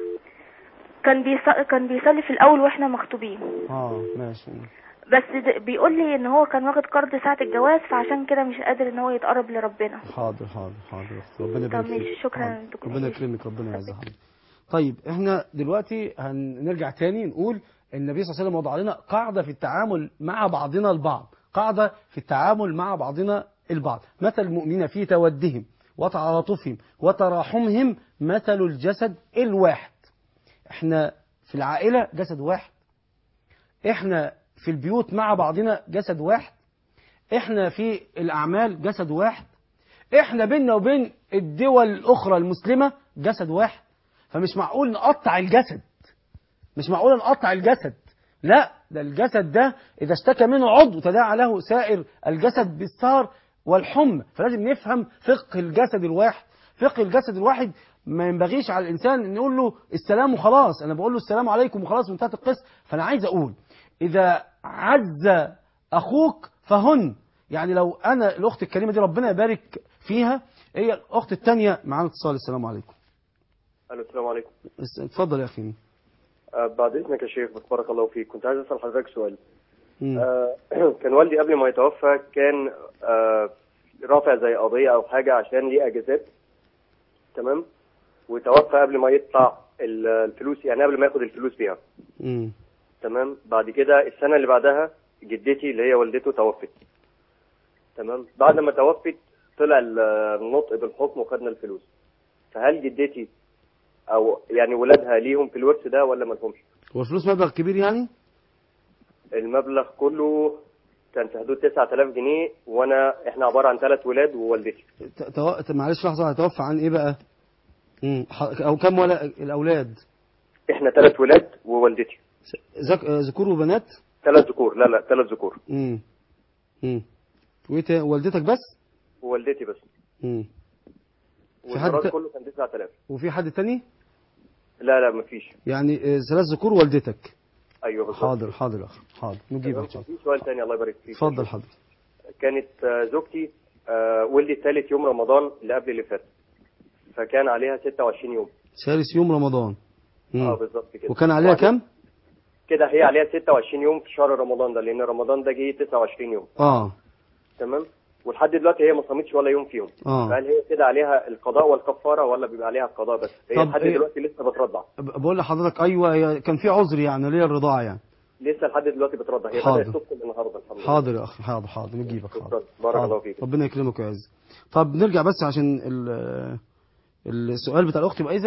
كان بيصلي كان بيصلي في الاول واحنا مخطوبين. اه ماشي. بس بيقول لي ان هو كان واخد قرض ساعه الجواز، فعشان كده مش قادر ان هو يتقرب لربنا. حاضر حاضر حاضر ربنا يبارك فيك. شكرا. ربنا يكرمك، ربنا يعز حضرتك. طيب احنا دلوقتي هنرجع تاني نقول النبي صلى الله عليه وسلم وضع لنا قاعده في التعامل مع بعضنا البعض، قاعده في التعامل مع بعضنا البعض. مثل المؤمنين في تودهم وتعاطفهم وتراحمهم مثل الجسد الواحد. احنا في العائلة جسد واحد، احنا في البيوت مع بعضنا جسد واحد، احنا في الأعمال جسد واحد، احنا بيننا وبين الدول الأخرى المسلمة جسد واحد. فمش معقول نقطع الجسد، مش معقول نقطع الجسد، لا، ده الجسد ده إذا اشتكى منه عضو تداعى له سائر الجسد بالسهر والحمى. فلازم نفهم فقه الجسد الواحد. فقه الجسد الواحد ما ينبغيش على الإنسان أن يقول له السلام وخلاص، أنا بقول له السلام عليكم وخلاص وانتهت القصة. فأنا عايز أقول إذا عز أخوك فهن، يعني لو أنا الأخت الكريمة دي ربنا يبارك فيها، هي الأخت الثانية معانا اتصال. السلام عليكم. ألو السلام عليكم. اتفضل يا أخي. أه بعد إذنك يا شيخ، بارك الله فيك، كنت عايز أسأل حضرتك سؤال. أه كان والدي قبل ما يتوفى كان أه رافع زي قضية أو حاجة عشان ليه أجازات، تمام، وتوفى قبل ما يدفع الفلوس، يعني قبل ما ياخد الفلوس بيها. امم تمام. بعد كده السنة اللي بعدها جدتي اللي هي والدته توفت، تمام. بعد ما توفت طلع النطق بالحكم وخدنا الفلوس. فهل جدتي او يعني ولادها ليهم في الورث ده ولا ما لهمش؟ هو الفلوس مبلغ كبير يعني؟ المبلغ كله كان في حدود تسعة آلاف جنيه، وانا احنا عباره عن ثلاث ولاد ووالدتي. تو... معلش لحظه، هتوفى عن ايه بقى؟ امم او كم ولا الاولاد؟ احنا ثلاث ولاد ووالدتي. ذك... ذكور وبنات؟ ثلاث ذكور. لا لا ثلاث ذكور. امم امم وانت والدتك بس؟ ووالدتي بس. امم في حد ت... كله كان تسعة آلاف. وفي حد تاني؟ لا لا مفيش. يعني ثلاث ذكور ووالدتك. ايوه بالظبط. حاضر حاضر اخ حاضر نجيبك. في سؤال ثاني الله يبارك فيك. اتفضل حضرتك. كانت زوجتي ولدت ثالث يوم رمضان اللي قبل اللي فات، فكان عليها ستة وعشرين يوم. ثالث يوم رمضان. اه بالظبط كده. وكان عليها كم؟ كده هي عليها ستة وعشرين يوم في شهر رمضان ده، لان رمضان ده جه تسعة وعشرين يوم. اه تمام. ولحد دلوقتي هي ما صامتش ولا يوم فيهم. اه فهل هي كده عليها القضاء والكفاره ولا بيبقى عليها القضاء بس؟ هي لحد إيه؟ دلوقتي لسه بترضع. بقول لحضرتك ايوه، هي كان في عذر يعني ليه الرضاعه يعني. لسه لحد دلوقتي بترضع. هي بدات تفصل النهارده الحمد لله. حاضر يا اخي حاضر حاضر نجيبك. حاضر بارك الله فيك. ربنا يكرمك ويعزك. طب نرجع بس عشان السؤال بتاع الاخت. يبقى اذا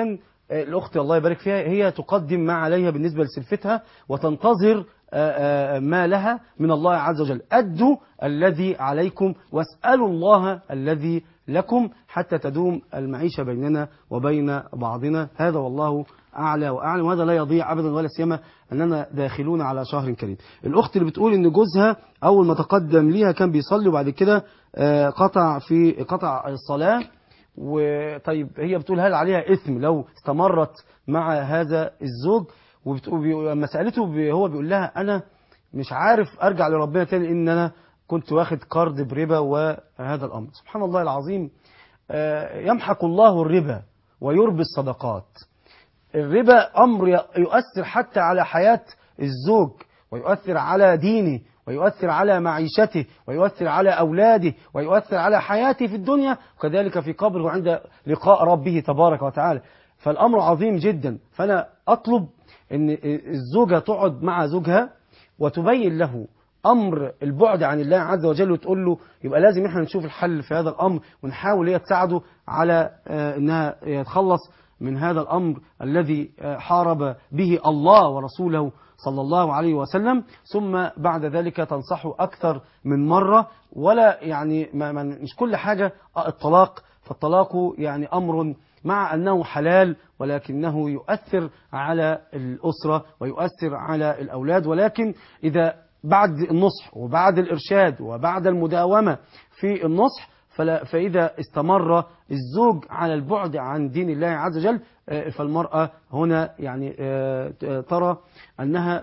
الأخت الله يبارك فيها هي تقدم ما عليها بالنسبة لسلفتها وتنتظر ما لها من الله عز وجل. أدوا الذي عليكم واسألوا الله الذي لكم حتى تدوم المعيشة بيننا وبين بعضنا. هذا والله أعلى وأعلم، وهذا لا يضيع أبدا، ولا سيما أننا داخلون على شهر كريم. الأخت اللي بتقول إن جوزها أول ما تقدم ليها كان بيصلي وبعد كده قطع في قطع الصلاة، وطيب هي بتقول هل عليها إثم لو استمرت مع هذا الزوج؟ ولما سألته هو بيقول لها أنا مش عارف أرجع لربنا تاني إن أنا كنت واخد قرض بربا وهذا الأمر. سبحان الله العظيم، يمحق الله الربا ويربي الصدقات. الربا أمر يؤثر حتى على حياة الزوج، ويؤثر على دينه، ويؤثر على معيشته، ويؤثر على أولاده، ويؤثر على حياته في الدنيا وكذلك في قبره وعند لقاء ربه تبارك وتعالى. فالأمر عظيم جدا. فأنا أطلب أن الزوجة تقعد مع زوجها وتبين له أمر البعد عن الله عز وجل، وتقول له يبقى لازم احنا نشوف الحل في هذا الأمر، ونحاول هي تساعده على أنها يتخلص من هذا الأمر الذي حارب به الله ورسوله صلى الله عليه وسلم. ثم بعد ذلك تنصحه أكثر من مرة، ولا يعني ما مش كل حاجة الطلاق، فالطلاق يعني أمر مع أنه حلال ولكنه يؤثر على الأسرة ويؤثر على الأولاد، ولكن إذا بعد النصح وبعد الإرشاد وبعد المداومة في النصح فإذا استمر الزوج على البعد عن دين الله عز وجل فالمرأة هنا يعني ترى أنها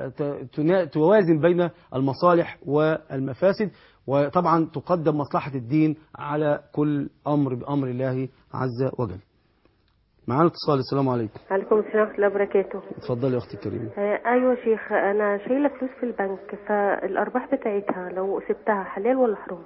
توازن بين المصالح والمفاسد، وطبعا تقدم مصلحة الدين على كل أمر بأمر الله عز وجل. معانا اتصال. السلام عليكم. عليكم السلام ورحمة الله وبركاته. اتفضلي يا أختي الكريمة. آه أيوة شيخ، أنا شايلة فلوس في البنك، فالأرباح بتاعتها لو سبتها حلال ولا حرام؟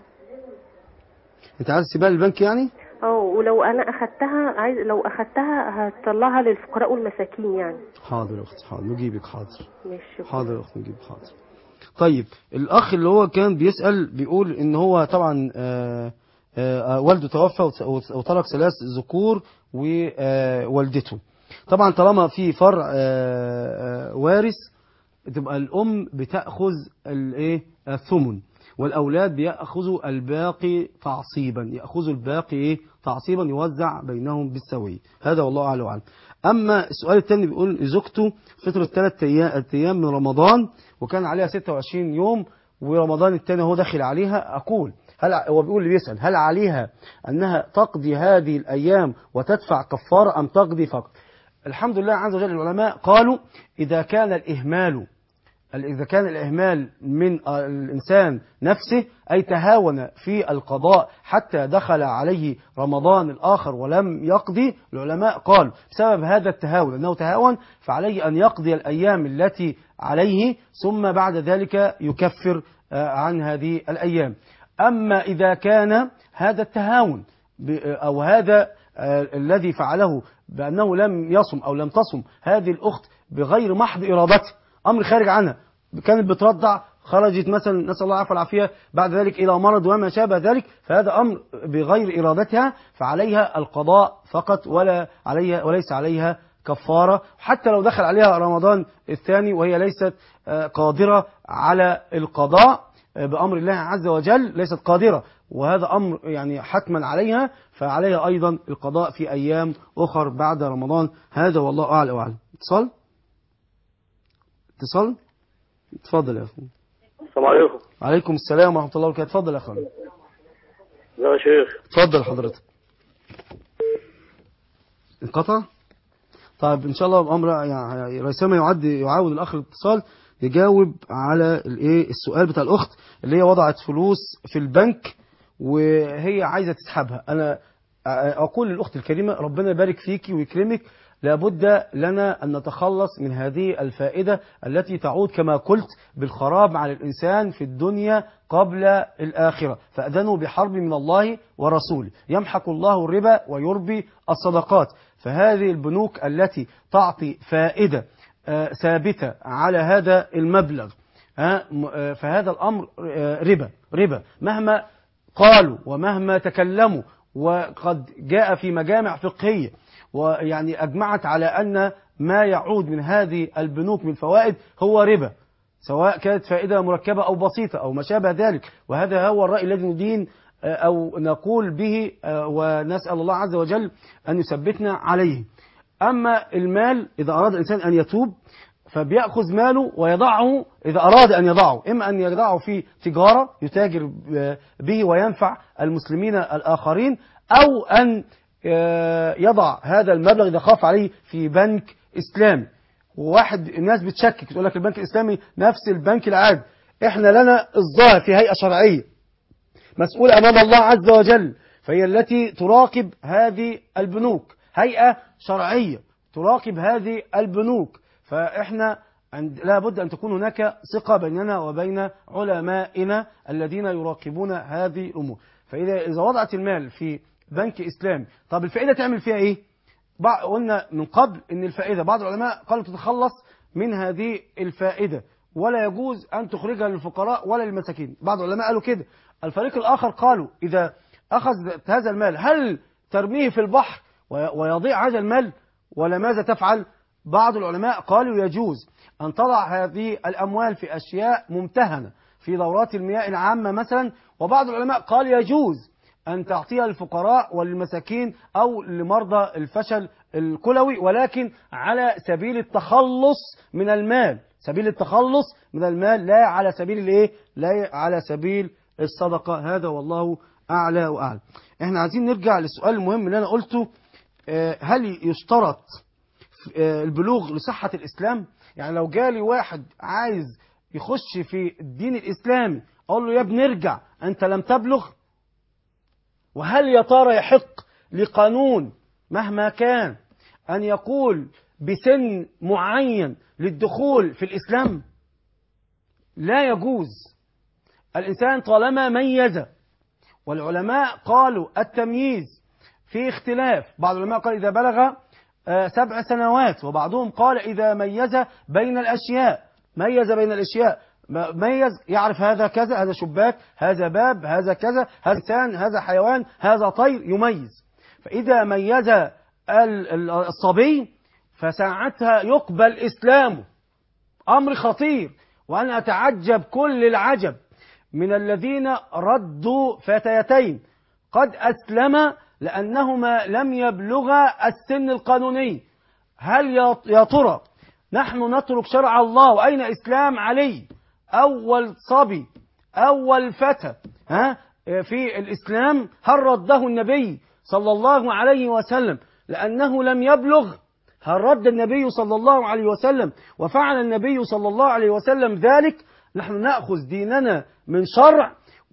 أنت عايز تسيبها للبنك يعني؟ اه، ولو أنا أخدتها عايز لو أخدتها هطلعها للفقراء والمساكين يعني. حاضر يا أختي، حاضر نجيبك. حاضر ماشي. حاضر يا أختي نجيبك. حاضر. طيب الأخ اللي هو كان بيسأل بيقول إن هو طبعا آآ آآ والده توفى وترك ثلاث ذكور ووالدته. طبعا طالما في فرع وارث تبقى الأم بتأخذ الايه الثمن، والأولاد بيأخذوا الباقي تعصيبا، يأخذوا الباقي ايه تعصيبا يوزع بينهم بالسوية. هذا والله أعلم وأعلم. أما السؤال الثاني بيقول زوجته فطرت ثلاث أيام من رمضان وكان عليها ستة وعشرين يوم، ورمضان الثاني هو داخل عليها. أقول هل هو بيقول اللي بيسأل هل عليها أنها تقضي هذه الأيام وتدفع كفارة أم تقضي فقط؟ الحمد لله عز وجل العلماء قالوا إذا كان الإهمال إذا كان الإهمال من الإنسان نفسه أي تهاون في القضاء حتى دخل عليه رمضان الآخر ولم يقضي، العلماء قالوا بسبب هذا التهاون أنه تهاون فعليه أن يقضي الأيام التي عليه ثم بعد ذلك يكفر عن هذه الأيام. أما إذا كان هذا التهاون أو هذا الذي فعله بأنه لم يصم أو لم تصم هذه الأخت بغير محض إرادته، أمر خارج عنها، كانت بترضع خرجت مثلا نسأل الله العافية والعافية بعد ذلك إلى مرض وما شابه ذلك، فهذا أمر بغير إرادتها فعليها القضاء فقط ولا عليها وليس عليها كفارة، حتى لو دخل عليها رمضان الثاني وهي ليست قادرة على القضاء بأمر الله عز وجل، ليست قادرة، وهذا أمر يعني حتما عليها، فعليها أيضا القضاء في أيام أخر بعد رمضان. هذا والله أعلى وأعلم. اتصال اتصال اتفضل يا أخي. السلام عليكم. عليكم السلام ورحمة الله وبركاته. اتفضل يا أخي. يا شيخ. اتفضل حضرتك. انقطع؟ طيب إن شاء الله الأمر يعني ريثما يعد يعاود الأخ الاتصال يجاوب على الايه السؤال بتاع الأخت اللي هي وضعت فلوس في البنك وهي عايزة تسحبها. أنا أقول للأخت الكريمة ربنا يبارك فيكي ويكرمك، لابد لنا أن نتخلص من هذه الفائدة التي تعود كما قلت بالخراب على الإنسان في الدنيا قبل الآخرة، فأذنوا بحرب من الله ورسوله، يمحق الله الربا ويربي الصدقات. فهذه البنوك التي تعطي فائدة ثابتة على هذا المبلغ فهذا الأمر ربا ربا مهما قالوا ومهما تكلموا، وقد جاء في مجامع فقهية ويعني أجمعت على أن ما يعود من هذه البنوك من فوائد هو ربا، سواء كانت فائدة مركبة أو بسيطة أو ما شابه ذلك. وهذا هو الرأي الذي ندين أو نقول به، ونسأل الله عز وجل أن يثبتنا عليه. أما المال إذا أراد الإنسان أن يتوب فبيأخذ ماله ويضعه إذا أراد أن يضعه، إما أن يضعه في تجارة يتاجر به وينفع المسلمين الآخرين، أو أن يضع هذا المبلغ إذا خاف عليه في بنك إسلامي. وواحد الناس بتشكك تقول لك البنك الإسلامي نفس البنك العادي. إحنا لنا الظاهر في هيئة شرعية مسؤولة أمام الله عز وجل، فهي التي تراقب هذه البنوك، هيئة شرعية تراقب هذه البنوك. فإحنا لا بد أن تكون هناك ثقة بيننا وبين علمائنا الذين يراقبون هذه الأمور. فإذا إذا وضعت المال في بنك إسلامي، طب الفائدة تعمل فيها إيه؟ قلنا من قبل أن الفائدة بعض العلماء قالوا تتخلص من هذه الفائدة ولا يجوز أن تخرجها للفقراء ولا للمساكين، بعض العلماء قالوا كده. الفريق الآخر قالوا إذا أخذ هذا المال هل ترميه في البحر ويضيع هذا المال ولا ماذا تفعل؟ بعض العلماء قالوا يجوز أن تضع هذه الأموال في أشياء ممتهنة في دورات المياه العامة مثلا، وبعض العلماء قال يجوز أن تعطيها للفقراء وللمساكين أو لمرضى الفشل الكلوي، ولكن على سبيل التخلص من المال، سبيل التخلص من المال، لا على سبيل الايه، لا على سبيل الصدقة. هذا والله أعلى وأعلم. احنا عايزين نرجع للسؤال المهم اللي أنا قلته، هل يشترط البلوغ لصحة الإسلام؟ يعني لو جالي واحد عايز يخش في الدين الإسلامي أقول له يا ابني ارجع أنت لم تبلغ؟ وهل يا ترى يحق لقانون مهما كان أن يقول بسن معين للدخول في الإسلام؟ لا يجوز. الإنسان طالما ميز، والعلماء قالوا التمييز في اختلاف، بعض العلماء قال إذا بلغ سبع سنوات، وبعضهم قال إذا ميز بين الأشياء، ميز بين الأشياء، ميز يعرف هذا كذا، هذا شباك، هذا باب، هذا كذا، هذا إنسان، هذا حيوان، هذا طير، يميز. فإذا ميز الصبي فساعتها يقبل إسلامه. أمر خطير، وأنا أتعجب كل العجب من الذين ردوا فتيتين قد أسلم لأنهما لم يبلغا السن القانوني. هل يا ترى نحن نترك شرع الله؟ وأين إسلام علي أول صبي أول فتى ها في الإسلام؟ هل رده النبي صلى الله عليه وسلم لأنه لم يبلغ؟ هل رد النبي صلى الله عليه وسلم وفعل النبي صلى الله عليه وسلم ذلك؟ نحن نأخذ ديننا من شرع،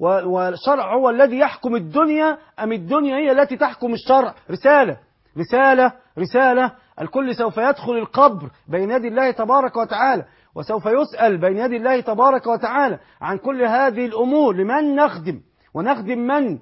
والشرع هو الذي يحكم الدنيا أم الدنيا هي التي تحكم الشرع؟ رسالة رسالة رسالة. الكل سوف يدخل القبر بين يدي الله تبارك وتعالى، وسوف يسأل بين يدي الله تبارك وتعالى عن كل هذه الأمور. لمن نخدم ونخدم من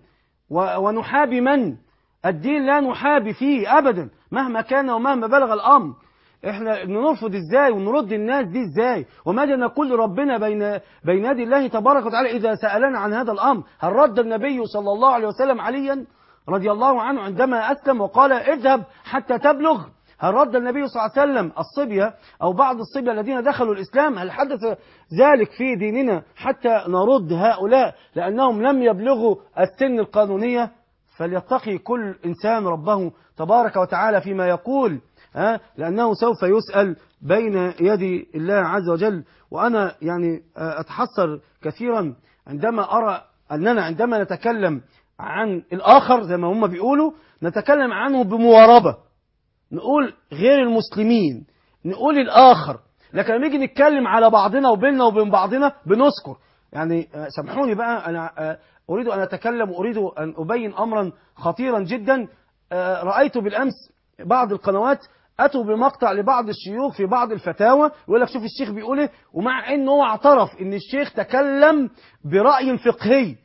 ونحابي من؟ الدين لا نحابي فيه أبدا مهما كان ومهما بلغ الأمر. احنا نرفض ازاي ونرد الناس دي ازاي؟ وماذا نقول لربنا بين بين يدي الله تبارك وتعالى إذا سألنا عن هذا الأمر؟ هل رد النبي صلى الله عليه وسلم عليا رضي الله عنه عندما أسلم وقال اذهب حتى تبلغ؟ هل رد النبي صلى الله عليه وسلم الصبية أو بعض الصبية الذين دخلوا الإسلام؟ هل حدث ذلك في ديننا حتى نرد هؤلاء لأنهم لم يبلغوا السن القانونية؟ فليتقي كل إنسان ربه تبارك وتعالى فيما يقول، ها، لأنه سوف يسأل بين يدي الله عز وجل. وأنا يعني أتحسر كثيرا عندما أرى أننا عندما نتكلم عن الآخر زي ما هم بيقولوا نتكلم عنه بمواربة، نقول غير المسلمين، نقول الآخر، لكن لما نيجي نتكلم على بعضنا وبيننا وبين بعضنا بنذكر. يعني سامحوني بقى، أنا أريد أن أتكلم وأريد أن أبين أمرا خطيرا جدا. رأيت بالأمس بعض القنوات أتوا بمقطع لبعض الشيوخ في بعض الفتاوى، يقول لك شوف الشيخ بيقول إيه، ومع إنه هو اعترف إن الشيخ تكلم برأي فقهي،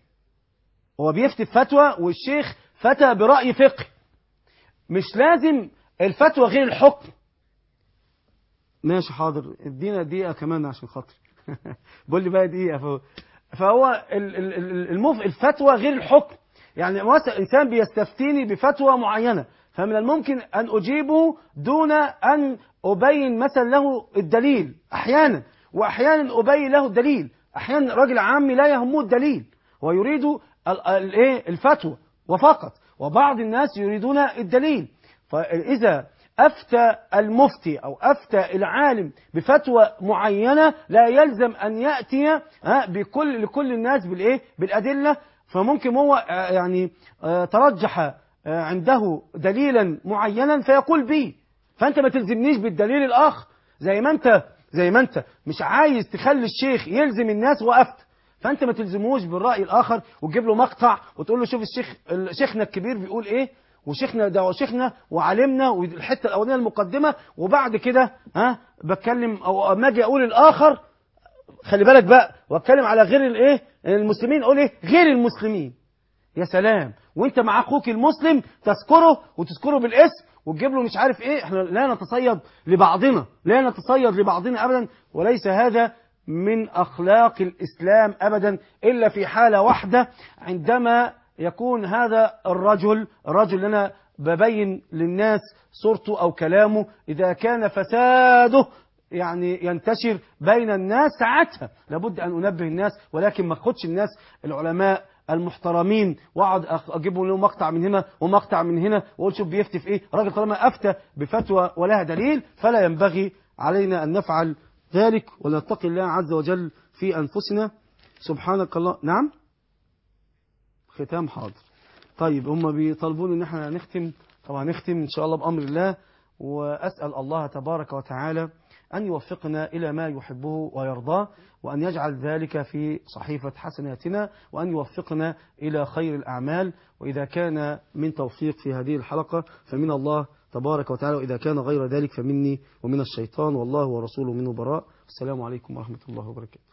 هو بيفتي فتوى والشيخ فتى برأي فقهي. مش لازم الفتوى غير الحكم. ماشي حاضر، ادينا دقيقة كمان عشان خاطر بقول لي بقى دقيقة. فهو الفتوى غير الحكم. يعني مثلا إنسان بيستفتيني بفتوى معينة، فمن الممكن أن أجيبه دون أن أبين مثلا له الدليل أحيانا، وأحيانا أبين له الدليل. أحيانا راجل عامي لا يهمه الدليل ويريد الفتوى وفقط، وبعض الناس يريدون الدليل. فإذا أفتى المفتي أو أفتى العالم بفتوى معينة لا يلزم أن يأتي بكل لكل الناس بالإيه بالأدلة. فممكن هو يعني ترجح عنده دليلا معينا فيقول به، فأنت ما تلزمنيش بالدليل الآخر. زي ما أنت زي ما أنت مش عايز تخلي الشيخ يلزم الناس وأفتى، فأنت ما تلزموش بالرأي الآخر وتجيب له مقطع وتقول له شوف الشيخ شيخنا الكبير بيقول إيه، وشيخنا ده شيخنا وعلمنا، والحته الاولانيه المقدمه، وبعد كده ها بتكلم او اما اجي اقول الاخر خلي بالك بقى، واتكلم على غير الايه المسلمين، اقول ايه غير المسلمين. يا سلام، وانت مع اخوك المسلم تذكره وتذكره بالاسم وتجيب له مش عارف ايه. احنا لا نتصيد لبعضنا، لا نتصيد لبعضنا ابدا، وليس هذا من اخلاق الاسلام ابدا، الا في حاله واحده، عندما يكون هذا الرجل الرجل اللي أنا ببين للناس صورته أو كلامه إذا كان فساده يعني ينتشر بين الناس، ساعتها لابد أن أنبه الناس، ولكن ما أخدش الناس العلماء المحترمين واقعد اجيب له مقطع من هنا ومقطع من هنا واقول شوف بيفتي في ايه. راجل طالما افتى بفتوى ولها دليل فلا ينبغي علينا ان نفعل ذلك، ونتقي الله عز وجل في انفسنا. سبحانك الله. نعم ختام حاضر. طيب هم بيطالبون ان احنا نختم، طبعا نختم ان شاء الله بامر الله، واسال الله تبارك وتعالى ان يوفقنا الى ما يحبه ويرضاه، وان يجعل ذلك في صحيفه حسناتنا، وان يوفقنا الى خير الاعمال. واذا كان من توفيق في هذه الحلقه فمن الله تبارك وتعالى، واذا كان غير ذلك فمني ومن الشيطان، والله ورسوله منه براء. السلام عليكم ورحمه الله وبركاته.